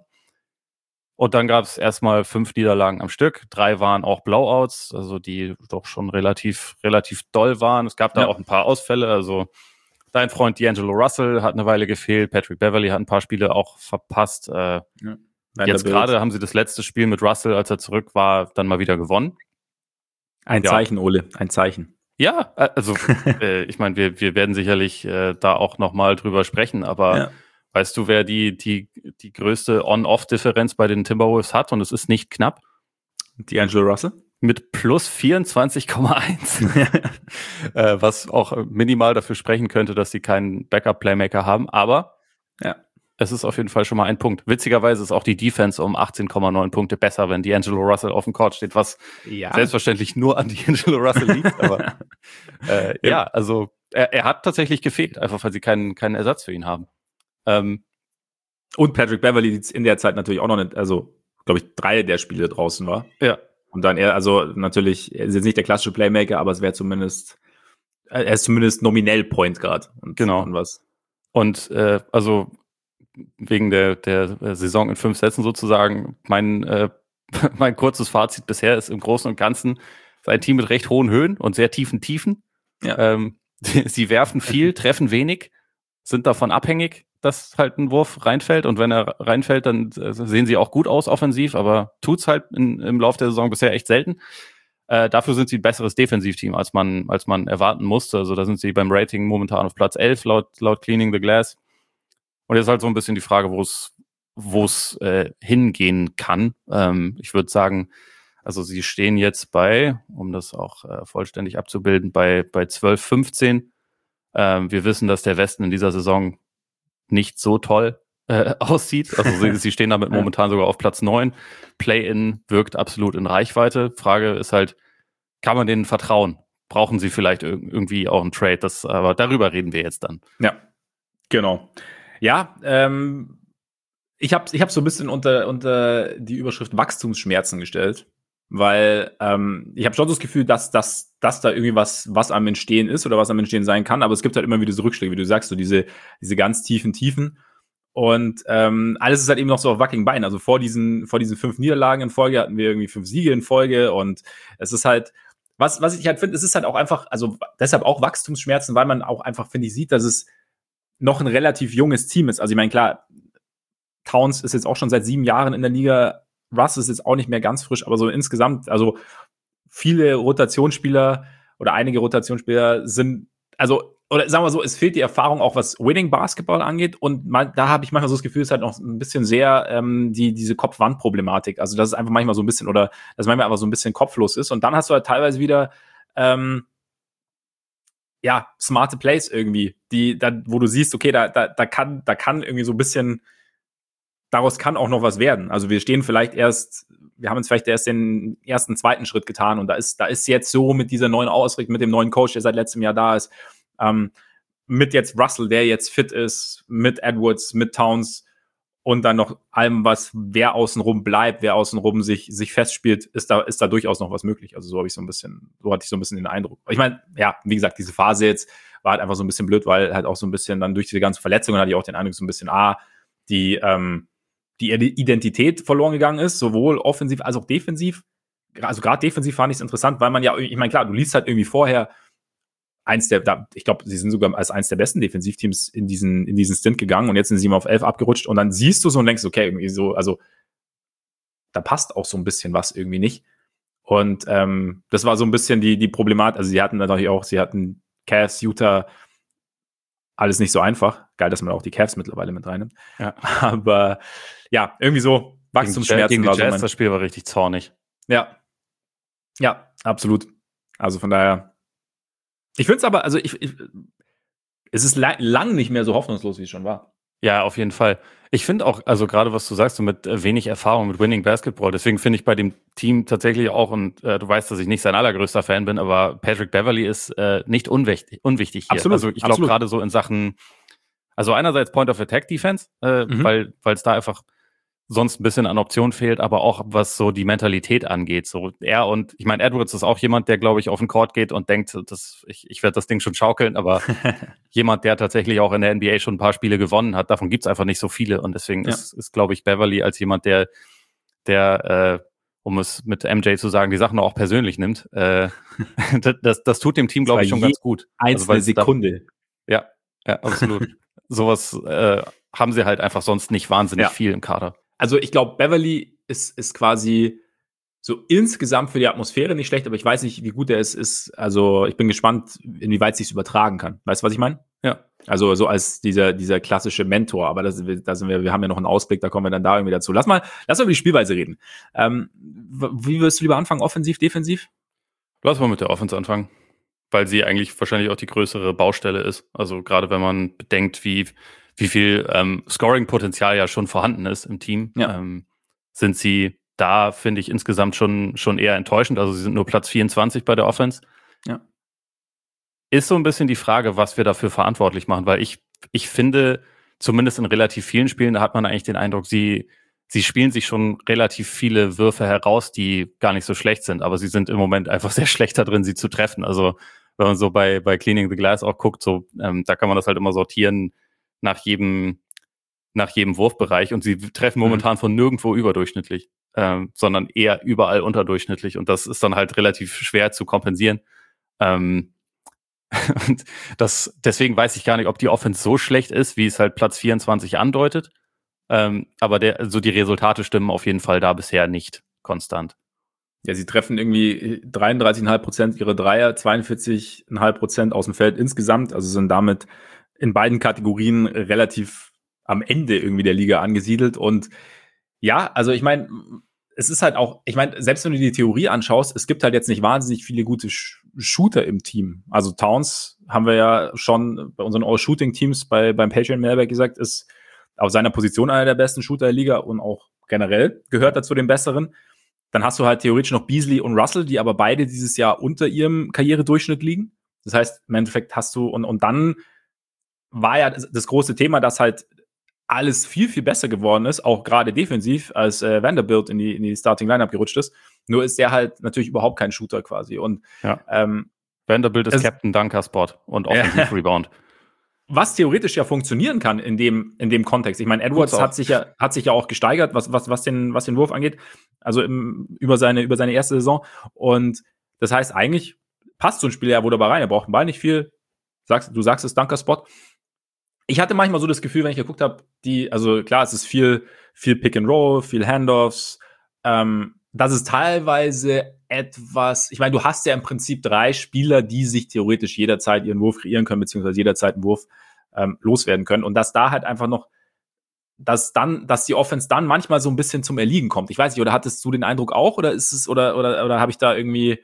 Und dann gab es erstmal fünf Niederlagen am Stück. Drei waren auch Blowouts, also die doch schon relativ, relativ doll waren. Es gab da ja. auch ein paar Ausfälle. Also dein Freund D'Angelo Russell hat eine Weile gefehlt. Patrick Beverley hat ein paar Spiele auch verpasst. Äh, ja. Jetzt gerade haben sie das letzte Spiel mit Russell, als er zurück war, dann mal wieder gewonnen. Ein ja. Zeichen, Ole, ein Zeichen. Ja, also äh, ich meine, wir, wir werden sicherlich äh, da auch nochmal drüber sprechen, aber ja. weißt du, wer die, die, die größte On-Off-Differenz bei den Timberwolves hat? Und es ist nicht knapp. D'Angelo Russell? Mit plus vierundzwanzig Komma eins. äh, was auch minimal dafür sprechen könnte, dass sie keinen Backup-Playmaker haben. Aber ja, es ist auf jeden Fall schon mal ein Punkt. Witzigerweise ist auch die Defense um achtzehn Komma neun Punkte besser, wenn D'Angelo Russell auf dem Court steht, was ja. selbstverständlich nur an D'Angelo Russell liegt. Aber äh, ja. ja, also er, er hat tatsächlich gefehlt, einfach weil sie keinen, keinen Ersatz für ihn haben. Ähm, und Patrick Beverley in der Zeit natürlich auch noch nicht, also glaube ich, drei der Spiele draußen war. Ja. Und dann er, also natürlich, er ist jetzt nicht der klassische Playmaker, aber es wäre zumindest, er ist zumindest nominell Point Guard. Und genau. Und was. Und äh, also wegen der, der Saison in fünf Sätzen sozusagen, mein, äh, mein kurzes Fazit bisher ist im Großen und Ganzen ein Team mit recht hohen Höhen und sehr tiefen Tiefen. Ja. Ähm, sie werfen viel, treffen wenig. sind davon abhängig, dass halt ein Wurf reinfällt. Und wenn er reinfällt, dann äh, sehen sie auch gut aus offensiv, aber tut's halt in, im Laufe der Saison bisher echt selten. Äh, dafür sind sie ein besseres Defensivteam, als man, als man erwarten musste. Also da sind sie beim Rating momentan auf Platz elf, laut, laut Cleaning the Glass. Und jetzt halt so ein bisschen die Frage, wo es wo es äh, hingehen kann. Ähm, ich würde sagen, also sie stehen jetzt bei, um das auch äh, vollständig abzubilden, bei, bei zwölf, fünfzehn. Ähm, wir wissen, dass der Westen in dieser Saison nicht so toll äh, aussieht. Also sie, sie stehen damit momentan sogar auf Platz neun. Play-in wirkt absolut in Reichweite. Frage ist halt, kann man denen vertrauen? Brauchen sie vielleicht ir- irgendwie auch einen Trade? Das, aber darüber reden wir jetzt dann. Ja, genau. Ja, ähm, ich habe ich hab so ein bisschen unter, unter die Überschrift Wachstumsschmerzen gestellt, weil ähm, ich habe schon so das Gefühl, dass, dass, dass da irgendwie was, was am Entstehen ist oder was am Entstehen sein kann, aber es gibt halt immer wieder so Rückschläge, wie du sagst, so diese, diese ganz tiefen Tiefen. Und ähm, alles ist halt eben noch so auf wackeligen Beinen. Also vor diesen, vor diesen fünf Niederlagen in Folge hatten wir irgendwie fünf Siege in Folge. Und es ist halt, was, was ich halt finde, es ist halt auch einfach, also deshalb auch Wachstumsschmerzen, weil man auch einfach, finde ich, sieht, dass es noch ein relativ junges Team ist. Also ich meine, klar, Towns ist jetzt auch schon seit sieben Jahren in der Liga. Russ ist jetzt auch nicht mehr ganz frisch, aber so insgesamt, also viele Rotationsspieler oder einige Rotationsspieler sind, also, oder sagen wir so, es fehlt die Erfahrung auch, was Winning Basketball angeht. Und mal, da habe ich manchmal so das Gefühl, es ist halt noch ein bisschen sehr ähm, die, diese Kopf-Wand-Problematik. Also, dass es einfach manchmal so ein bisschen, oder dass manchmal einfach so ein bisschen kopflos ist. Und dann hast du halt teilweise wieder, ähm, ja, smarte Plays irgendwie, die, da, wo du siehst, okay, da, da, da kann, da kann irgendwie so ein bisschen, daraus kann auch noch was werden. Also wir stehen vielleicht erst, wir haben uns vielleicht erst den ersten, zweiten Schritt getan und da ist, da ist jetzt so mit dieser neuen Ausrichtung, mit dem neuen Coach, der seit letztem Jahr da ist, ähm, mit jetzt Russell, der jetzt fit ist, mit Edwards, mit Towns und dann noch allem, was, wer außenrum bleibt, wer außenrum sich, sich festspielt, ist da, ist da durchaus noch was möglich. Also so habe ich so ein bisschen, so hatte ich so ein bisschen den Eindruck. Ich meine, ja, wie gesagt, diese Phase jetzt war halt einfach so ein bisschen blöd, weil halt auch so ein bisschen dann durch diese ganzen Verletzungen hatte ich auch den Eindruck, so ein bisschen, ah, die, ähm, die Identität verloren gegangen ist, sowohl offensiv als auch defensiv. Also gerade defensiv fand ich es interessant, weil man ja, ich meine, klar, du liest halt irgendwie vorher eins der, da, ich glaube, sie sind sogar als eins der besten Defensivteams in diesen, in diesen Stint gegangen und jetzt sind sie mal auf elf abgerutscht und dann siehst du so und denkst, okay, irgendwie so, also da passt auch so ein bisschen was irgendwie nicht. Und ähm, das war so ein bisschen die, die Problematik, also sie hatten natürlich auch, sie hatten Cavs, Utah, alles nicht so einfach. Geil, dass man auch die Cavs mittlerweile mit reinnimmt. Ja. Aber ja, irgendwie so Wachstumsschmerzen. Gegen die war Jazz, so mein, das Spiel war richtig zornig. Ja. Ja, absolut. Also von daher. Ich finde es aber, also ich, ich es ist la- lang nicht mehr so hoffnungslos, wie es schon war. Ja, auf jeden Fall. Ich finde auch, also gerade was du sagst, so mit äh, wenig Erfahrung mit Winning Basketball, deswegen finde ich bei dem Team tatsächlich auch, und äh, du weißt, dass ich nicht sein allergrößter Fan bin, aber Patrick Beverley ist äh, nicht unwichtig, unwichtig hier. Absolut, also ich glaube absolut. gerade so in Sachen, also einerseits Point of Attack Defense, äh, Mhm. weil weil es da einfach sonst ein bisschen an Optionen fehlt, aber auch was so die Mentalität angeht. So er und, ich meine, Edwards ist auch jemand, der, glaube ich, auf den Court geht und denkt, das, ich, ich werde das Ding schon schaukeln, aber jemand, der tatsächlich auch in der N B A schon ein paar Spiele gewonnen hat, davon gibt's einfach nicht so viele. Und deswegen Ja. ist, ist glaube ich, Beverley als jemand, der, der, äh, um es mit M J zu sagen, die Sachen auch persönlich nimmt. Äh, das, das tut dem Team, glaube ich, schon ganz gut. Einzelne Also, Sekunde. Da, ja, ja, absolut. Sowas äh, haben sie halt einfach sonst nicht wahnsinnig Ja. viel im Kader. Also ich glaube, Beverley ist, ist quasi so insgesamt für die Atmosphäre nicht schlecht, aber ich weiß nicht, wie gut er es ist. Also ich bin gespannt, inwieweit es sich übertragen kann. Weißt du, was ich meine? Ja. Also so als dieser, dieser klassische Mentor, aber das, da sind wir, wir haben ja noch einen Ausblick, da kommen wir dann da irgendwie dazu. Lass mal, lass mal über die Spielweise reden. Ähm, wie wirst du lieber anfangen? Offensiv, defensiv? Lass mal mit der Offense anfangen, weil sie eigentlich wahrscheinlich auch die größere Baustelle ist. Also gerade wenn man bedenkt, wie, wie viel ähm, Scoring-Potenzial ja schon vorhanden ist im Team, Ja. ähm, sind sie da, finde ich, insgesamt schon, schon eher enttäuschend. Also sie sind nur Platz vierundzwanzig bei der Offense. Ja. Ist so ein bisschen die Frage, was wir dafür verantwortlich machen, weil ich, ich finde, zumindest in relativ vielen Spielen, da hat man eigentlich den Eindruck, sie, sie spielen sich schon relativ viele Würfe heraus, die gar nicht so schlecht sind, aber sie sind im Moment einfach sehr schlecht da drin, sie zu treffen. Also wenn man so bei, bei Cleaning the Glass auch guckt, so, ähm, da kann man das halt immer sortieren nach jedem, nach jedem Wurfbereich und sie treffen momentan mhm. von nirgendwo überdurchschnittlich, ähm, sondern eher überall unterdurchschnittlich und das ist dann halt relativ schwer zu kompensieren. Ähm, Und das, deswegen weiß ich gar nicht, ob die Offense so schlecht ist, wie es halt Platz vierundzwanzig andeutet. Ähm, aber der, also die Resultate stimmen auf jeden Fall da bisher nicht konstant. Ja, sie treffen irgendwie dreiunddreißig Komma fünf Prozent ihre Dreier, zweiundvierzig Komma fünf Prozent aus dem Feld insgesamt, also sind damit in beiden Kategorien relativ am Ende irgendwie der Liga angesiedelt. Und ja, also ich meine, es ist halt auch, ich meine, selbst wenn du die Theorie anschaust, es gibt halt jetzt nicht wahnsinnig viele gute Sh- Shooter im Team. Also Towns haben wir ja schon bei unseren All-Shooting-Teams bei, beim Patreon Mailback gesagt, ist auf seiner Position einer der besten Shooter der Liga und auch generell gehört dazu den Besseren. Dann hast du halt theoretisch noch Beasley und Russell, die aber beide dieses Jahr unter ihrem Karrieredurchschnitt liegen. Das heißt, im Endeffekt hast du, und, und dann war ja das, das große Thema, dass halt alles viel, viel besser geworden ist, auch gerade defensiv, als äh, Vanderbilt in die, in die Starting-Lineup gerutscht ist. Nur ist der halt natürlich überhaupt kein Shooter quasi. Und ja. ähm, Vanderbilt ist es, Captain Dunker-Spot und Offensive Rebound. Was theoretisch ja funktionieren kann in dem, in dem Kontext. Ich meine, Edwards hat sich ja, hat sich ja auch gesteigert, was, was, was den, was den Wurf angeht. Also im, über seine, über seine erste Saison. Und das heißt, eigentlich passt so ein Spieler ja wunderbar rein. Er braucht den Ball nicht viel. Sagst, du sagst es, Dunker-Spot. Ich hatte manchmal so das Gefühl, wenn ich geguckt habe, die, also klar, es ist viel, viel Pick and Roll, viel Handoffs, ähm, das ist teilweise etwas, ich meine, du hast ja im Prinzip drei Spieler, die sich theoretisch jederzeit ihren Wurf kreieren können, beziehungsweise jederzeit einen Wurf ähm, loswerden können. Und dass da halt einfach noch, dass dann, dass die Offense dann manchmal so ein bisschen zum Erliegen kommt. Ich weiß nicht, oder hattest du den Eindruck auch, oder ist es, oder, oder, oder habe ich da irgendwie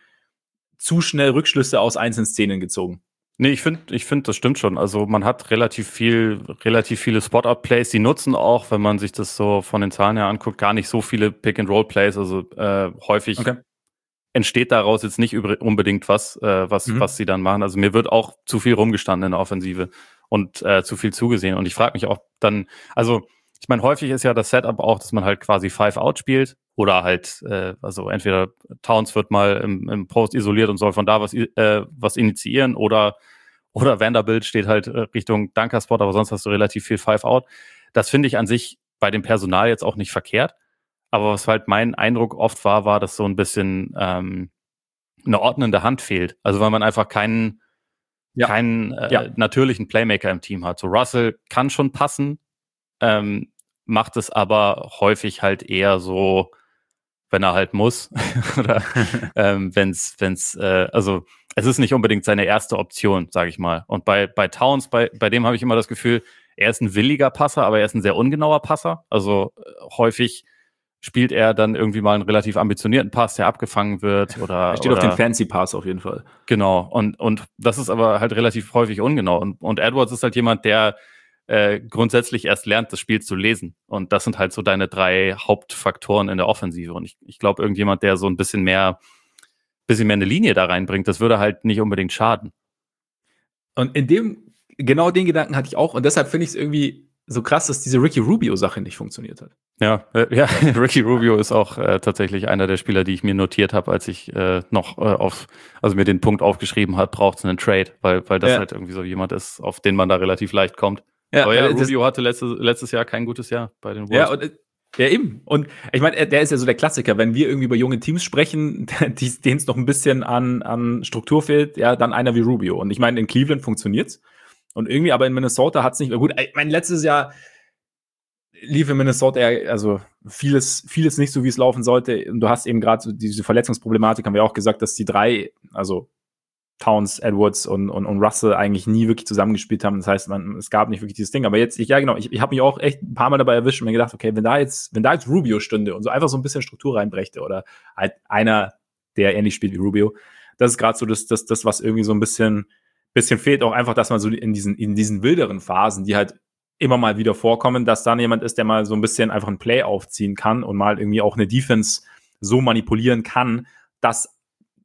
zu schnell Rückschlüsse aus einzelnen Szenen gezogen? Nee, ich finde, ich finde, das stimmt schon. Also man hat relativ viel, relativ viele Spot-Up-Plays, die nutzen auch, wenn man sich das so von den Zahlen her anguckt, gar nicht so viele Pick-and-Roll-Plays. Also äh, häufig okay. entsteht daraus jetzt nicht unbedingt was, äh, was, mhm. was sie dann machen. Also mir wird auch zu viel rumgestanden in der Offensive und äh, zu viel zugesehen. Und ich frage mich auch dann, also ich meine, häufig ist ja das Setup auch, dass man halt quasi Five-Out spielt oder halt, äh, also entweder Towns wird mal im, im Post isoliert und soll von da was, äh, was initiieren oder oder Vanderbilt steht halt Richtung Dunker-Spot, aber sonst hast du relativ viel Five-Out. Das finde ich an sich bei dem Personal jetzt auch nicht verkehrt. Aber was halt mein Eindruck oft war, war, dass so ein bisschen ähm, eine ordnende Hand fehlt. Also weil man einfach keinen, ja. keinen äh, ja. natürlichen Playmaker im Team hat. So Russell kann schon passen, ähm, macht es aber häufig halt eher so, wenn er halt muss. Oder ähm, wenn es, wenn es, äh, also es ist nicht unbedingt seine erste Option, sage ich mal. Und bei, bei Towns, bei, bei dem habe ich immer das Gefühl, er ist ein williger Passer, aber er ist ein sehr ungenauer Passer. Also äh, häufig spielt er dann irgendwie mal einen relativ ambitionierten Pass, der abgefangen wird. Oder, er steht oder, auf den Fancy Pass auf jeden Fall. Genau. Und, und das ist aber halt relativ häufig ungenau. Und, und Edwards ist halt jemand, der äh, grundsätzlich erst lernt, das Spiel zu lesen. Und das sind halt so deine drei Hauptfaktoren in der Offensive. Und ich, ich glaube, irgendjemand, der so ein bisschen mehr bisschen mehr eine Linie da reinbringt, das würde halt nicht unbedingt schaden. Und in dem, genau den Gedanken hatte ich auch. Und deshalb finde ich es irgendwie so krass, dass diese Ricky Rubio-Sache nicht funktioniert hat. Ja, äh, ja, Ricky Rubio ist auch äh, tatsächlich einer der Spieler, die ich mir notiert habe, als ich äh, noch äh, auf, also mir den Punkt aufgeschrieben habe, braucht es einen Trade, weil, weil das ja. halt irgendwie so jemand ist, auf den man da relativ leicht kommt. Ja, aber ja, Rubio hatte letzte, letztes Jahr kein gutes Jahr bei den Wolves. Ja, und ja, eben. Und ich meine, der ist ja so der Klassiker. Wenn wir irgendwie über junge Teams sprechen, denen es noch ein bisschen an, an Struktur fehlt, ja, dann einer wie Rubio. Und ich meine, in Cleveland funktioniert's. Und irgendwie, aber in Minnesota hat's nicht mehr gut. Ich meine, letztes Jahr lief in Minnesota eher, also vieles, vieles nicht so, wie es laufen sollte. Und du hast eben gerade so diese Verletzungsproblematik, haben wir auch gesagt, dass die drei, also Towns, Edwards und, und, und Russell eigentlich nie wirklich zusammengespielt haben. Das heißt, man, es gab nicht wirklich dieses Ding. Aber jetzt, ich, ja genau, ich, ich habe mich auch echt ein paar Mal dabei erwischt und mir gedacht, okay, wenn da jetzt, wenn da jetzt Rubio stünde und so einfach so ein bisschen Struktur reinbrächte oder halt einer, der ähnlich spielt wie Rubio, das ist gerade so das, das, das, was irgendwie so ein bisschen, bisschen fehlt. Auch einfach, dass man so in diesen, in diesen wilderen Phasen, die halt immer mal wieder vorkommen, dass dann jemand ist, der mal so ein bisschen einfach ein Play aufziehen kann und mal irgendwie auch eine Defense so manipulieren kann, dass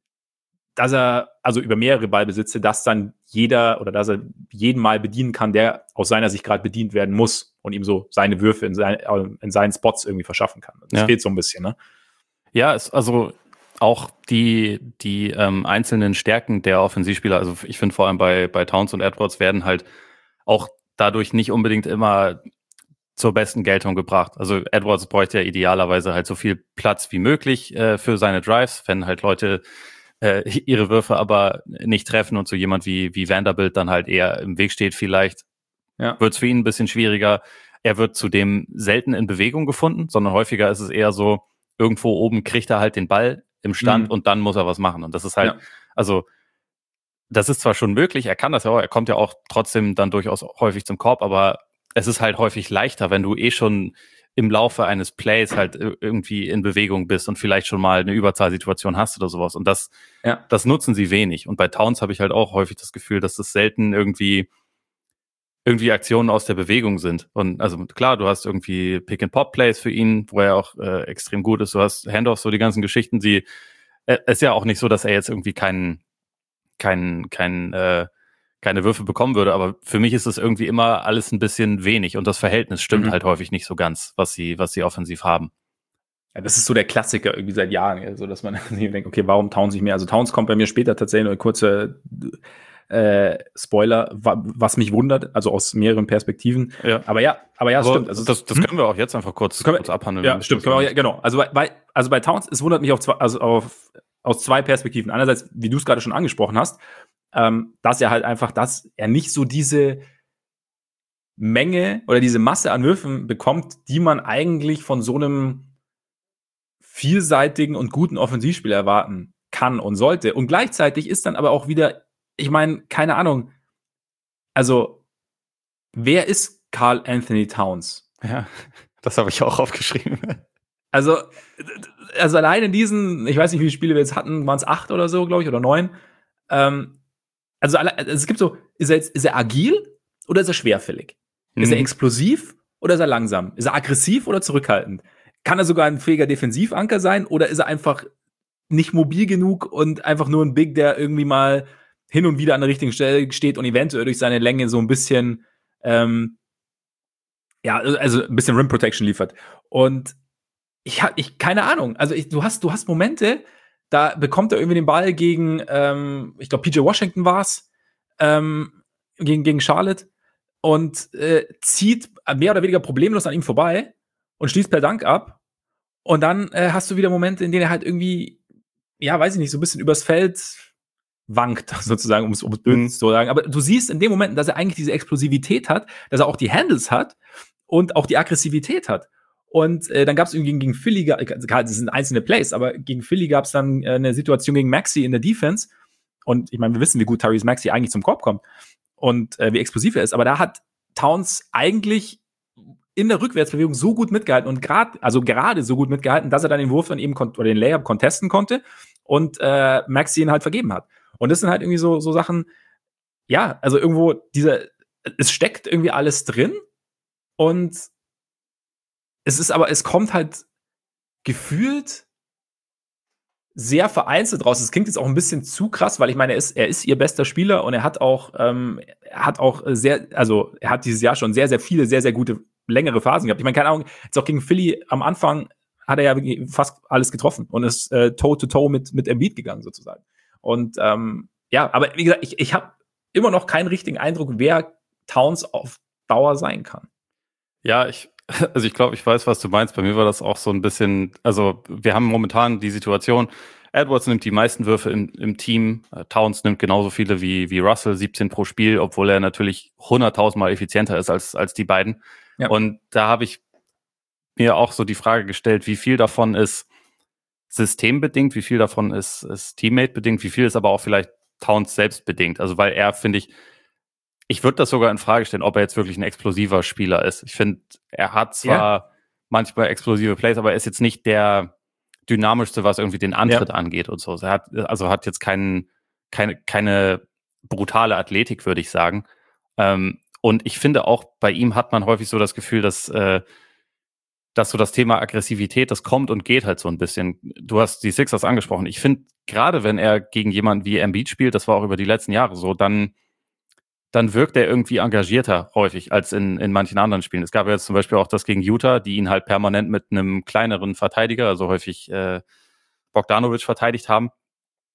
dass er, also über mehrere Ballbesitze, dass dann jeder oder dass er jeden mal bedienen kann, der aus seiner Sicht gerade bedient werden muss und ihm so seine Würfe in, sein, in seinen Spots irgendwie verschaffen kann. Das ja. fehlt so ein bisschen, ne? Ja, es, also auch die, die ähm, einzelnen Stärken der Offensivspieler, also ich finde vor allem bei, bei Towns und Edwards werden halt auch dadurch nicht unbedingt immer zur besten Geltung gebracht. Also Edwards bräuchte ja idealerweise halt so viel Platz wie möglich äh, für seine Drives, wenn halt Leute äh, ihre Würfe aber nicht treffen und so jemand wie, wie Vanderbilt dann halt eher im Weg steht vielleicht, ja. wird es für ihn ein bisschen schwieriger. Er wird zudem selten in Bewegung gefunden, sondern häufiger ist es eher so, irgendwo oben kriegt er halt den Ball im Stand mhm. und dann muss er was machen. Und das ist halt, ja. also das ist zwar schon möglich, er kann das ja auch, er kommt ja auch trotzdem dann durchaus häufig zum Korb, aber es ist halt häufig leichter, wenn du eh schon im Laufe eines Plays halt irgendwie in Bewegung bist und vielleicht schon mal eine Überzahlsituation hast oder sowas. Und das, ja. das nutzen sie wenig. Und bei Towns habe ich halt auch häufig das Gefühl, dass das selten irgendwie irgendwie Aktionen aus der Bewegung sind. Und also klar, du hast irgendwie Pick-and-Pop-Plays für ihn, wo er auch äh, extrem gut ist. Du hast Handoffs, so die ganzen Geschichten, die äh, ist ja auch nicht so, dass er jetzt irgendwie keinen keinen keinen äh, keine Würfe bekommen würde, aber für mich ist es irgendwie immer alles ein bisschen wenig und das Verhältnis stimmt mhm. halt häufig nicht so ganz, was sie was sie offensiv haben. Ja, das ist so der Klassiker irgendwie seit Jahren, also dass man denkt, okay, warum Towns nicht mehr? Also Towns kommt bei mir später tatsächlich eine kurze Äh, Spoiler, wa- was mich wundert, also aus mehreren Perspektiven. Ja. Aber ja, aber ja, aber stimmt. Also das, das hm? können wir auch jetzt einfach kurz, wir, kurz abhandeln. Ja, stimmt. Können wir, genau. Also bei, also bei Towns, es wundert mich auf zwei, also auf, aus zwei Perspektiven. Einerseits, wie du es gerade schon angesprochen hast, ähm, dass er halt einfach, dass er nicht so diese Menge oder diese Masse an Würfen bekommt, die man eigentlich von so einem vielseitigen und guten Offensivspieler erwarten kann und sollte. Und gleichzeitig ist dann aber auch wieder, ich meine, keine Ahnung, also wer ist Karl Anthony Towns? Ja, das habe ich auch aufgeschrieben. Also, also allein in diesen, ich weiß nicht, wie viele Spiele wir jetzt hatten, waren es acht oder so, glaube ich, oder neun. Ähm, also, alle, also es gibt so, ist er jetzt, ist er agil oder ist er schwerfällig? Mhm. Ist er explosiv oder ist er langsam? Ist er aggressiv oder zurückhaltend? Kann er sogar ein fähiger Defensivanker sein oder ist er einfach nicht mobil genug und einfach nur ein Big, der irgendwie mal hin und wieder an der richtigen Stelle steht und eventuell durch seine Länge so ein bisschen, ähm, ja, also ein bisschen Rim Protection liefert. Und ich habe, ich keine Ahnung. Also ich, du hast, du hast Momente, da bekommt er irgendwie den Ball gegen, ähm, ich glaube P J Washington war's, ähm, gegen gegen Charlotte und äh, zieht mehr oder weniger problemlos an ihm vorbei und schließt per Dank ab. Und dann äh, hast du wieder Momente, in denen er halt irgendwie, ja, weiß ich nicht, so ein bisschen übers Feld wankt, sozusagen, um es um böse mhm. zu sagen. Aber du siehst in dem Moment, dass er eigentlich diese Explosivität hat, dass er auch die Handles hat und auch die Aggressivität hat. Und äh, dann gab es irgendwie gegen Philly, das sind einzelne Plays, aber gegen Philly gab es dann äh, eine Situation gegen Maxey in der Defense. Und ich meine, wir wissen, wie gut Tyrese Maxey eigentlich zum Korb kommt und äh, wie explosiv er ist. Aber da hat Towns eigentlich in der Rückwärtsbewegung so gut mitgehalten und gerade, also gerade so gut mitgehalten, dass er dann den Wurf dann eben kon- oder den Layup contesten konnte und äh, Maxey ihn halt vergeben hat. Und das sind halt irgendwie so, so Sachen, ja, also irgendwo dieser, es steckt irgendwie alles drin und es ist aber, es kommt halt gefühlt sehr vereinzelt raus. Es klingt jetzt auch ein bisschen zu krass, weil ich meine, er ist, er ist ihr bester Spieler und er hat auch, ähm, er hat auch sehr, also er hat dieses Jahr schon sehr, sehr viele, sehr, sehr gute, längere Phasen gehabt. Ich meine, keine Ahnung, jetzt auch gegen Philly am Anfang hat er ja fast alles getroffen und ist äh, Toe-to-Toe mit, mit Embiid gegangen sozusagen. Und ähm, ja, aber wie gesagt, ich, ich habe immer noch keinen richtigen Eindruck, wer Towns auf Dauer sein kann. Ja, ich, also ich glaube, ich weiß, was du meinst. Bei mir war das auch so ein bisschen, also wir haben momentan die Situation, Edwards nimmt die meisten Würfe im, im Team, Towns nimmt genauso viele wie, wie Russell, siebzehn pro Spiel, obwohl er natürlich hunderttausendmal effizienter ist als, als die beiden. Ja. Und da habe ich mir auch so die Frage gestellt, wie viel davon ist systembedingt, wie viel davon ist, ist Teammate-bedingt, wie viel ist aber auch vielleicht Towns selbst bedingt. Also weil er, finde ich, ich würde das sogar in Frage stellen, ob er jetzt wirklich ein explosiver Spieler ist. Ich finde, er hat zwar ja. manchmal explosive Plays, aber er ist jetzt nicht der dynamischste, was irgendwie den Antritt ja. angeht und so. Er hat, also hat jetzt keinen, keine, keine brutale Athletik, würde ich sagen. Ähm, und ich finde auch, bei ihm hat man häufig so das Gefühl, dass, äh, dass so das Thema Aggressivität, das kommt und geht halt so ein bisschen. Du hast die Sixers angesprochen. Ich finde, gerade wenn er gegen jemanden wie Embiid spielt, das war auch über die letzten Jahre so, dann dann wirkt er irgendwie engagierter häufig als in, in manchen anderen Spielen. Es gab ja jetzt zum Beispiel auch das gegen Utah, die ihn halt permanent mit einem kleineren Verteidiger, also häufig äh, Bogdanovic verteidigt haben.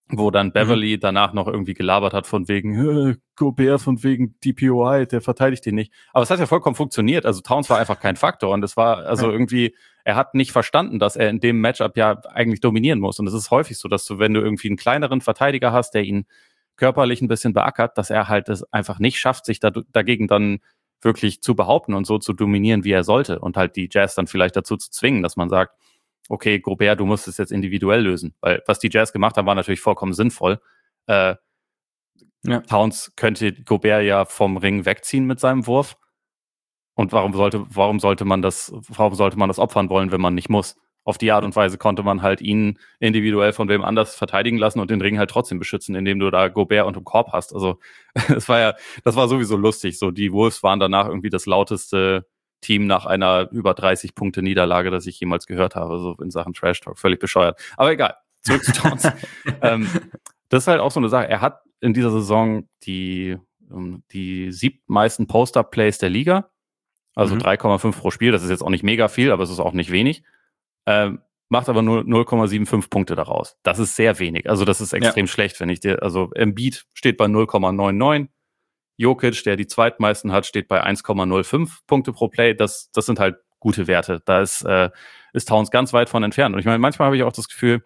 wo dann Beverly mhm. danach noch irgendwie gelabert hat von wegen äh, Gobert, von wegen D P O I, der verteidigt ihn nicht. Aber es hat ja vollkommen funktioniert. Also Towns war einfach kein Faktor und es war also ja. irgendwie, er hat nicht verstanden, dass er in dem Matchup ja eigentlich dominieren muss. Und es ist häufig so, dass du, wenn du irgendwie einen kleineren Verteidiger hast, der ihn körperlich ein bisschen beackert, dass er halt es einfach nicht schafft, sich da, dagegen dann wirklich zu behaupten und so zu dominieren, wie er sollte. Und halt die Jazz dann vielleicht dazu zu zwingen, dass man sagt, okay, Gobert, du musst es jetzt individuell lösen. Weil was die Jazz gemacht haben, war natürlich vollkommen sinnvoll. Äh, ja. Towns könnte Gobert ja vom Ring wegziehen mit seinem Wurf. Und warum sollte, warum sollte man das, warum sollte man das opfern wollen, wenn man nicht muss? Auf die Art und Weise konnte man halt ihn individuell von wem anders verteidigen lassen und den Ring halt trotzdem beschützen, indem du da Gobert unterm Korb hast. Also es war ja, das war sowieso lustig. So, die Wolves waren danach irgendwie das lauteste Team nach einer über dreißig Punkte Niederlage, das ich jemals gehört habe, so in Sachen Trash Talk. Völlig bescheuert. Aber egal. Zurück zu Towns. ähm, das ist halt auch so eine Sache. Er hat in dieser Saison die, die siebtmeisten Post-Up-Plays der Liga. Also mhm. drei Komma fünf pro Spiel. Das ist jetzt auch nicht mega viel, aber es ist auch nicht wenig. Ähm, macht aber nur null Komma fünfundsiebzig Punkte daraus. Das ist sehr wenig. Also das ist extrem ja. schlecht, wenn ich dir, also Embiid steht bei null Komma neunundneunzig. Jokic, der die zweitmeisten hat, steht bei eins Komma null fünf Punkte pro Play. Das, das sind halt gute Werte. Da ist, äh, ist Towns ganz weit von entfernt. Und ich meine, manchmal habe ich auch das Gefühl,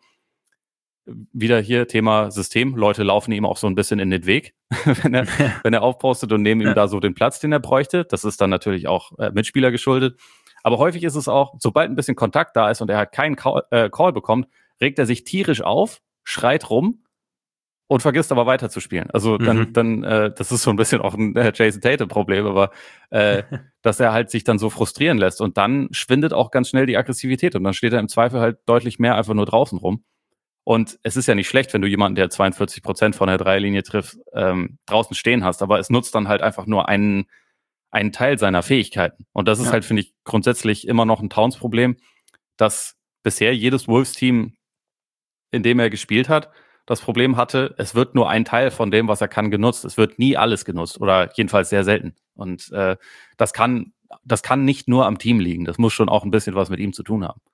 wieder hier Thema System, Leute laufen ihm auch so ein bisschen in den Weg, wenn er, wenn er aufpostet und nehmen ihm ja. da so den Platz, den er bräuchte. Das ist dann natürlich auch äh, Mitspieler geschuldet. Aber häufig ist es auch, sobald ein bisschen Kontakt da ist und er halt keinen Call, äh, Call bekommt, regt er sich tierisch auf, schreit rum und vergisst aber weiter zu spielen. Also dann, mhm. dann äh, das ist so ein bisschen auch ein äh, Jason Tatum-Problem, aber äh, dass er halt sich dann so frustrieren lässt und dann schwindet auch ganz schnell die Aggressivität und dann steht er im Zweifel halt deutlich mehr einfach nur draußen rum. Und es ist ja nicht schlecht, wenn du jemanden, der zweiundvierzig Prozent von der Dreierlinie trifft, ähm, draußen stehen hast, aber es nutzt dann halt einfach nur einen, einen Teil seiner Fähigkeiten. Und das ist ja. halt, finde ich, grundsätzlich immer noch ein Towns-Problem, dass bisher jedes Wolves-Team, in dem er gespielt hat, das Problem hatte, es wird nur ein Teil von dem, was er kann, genutzt. Es wird nie alles genutzt oder jedenfalls sehr selten. Und äh, das kann, das kann nicht nur am Team liegen. Das muss schon auch ein bisschen was mit ihm zu tun haben.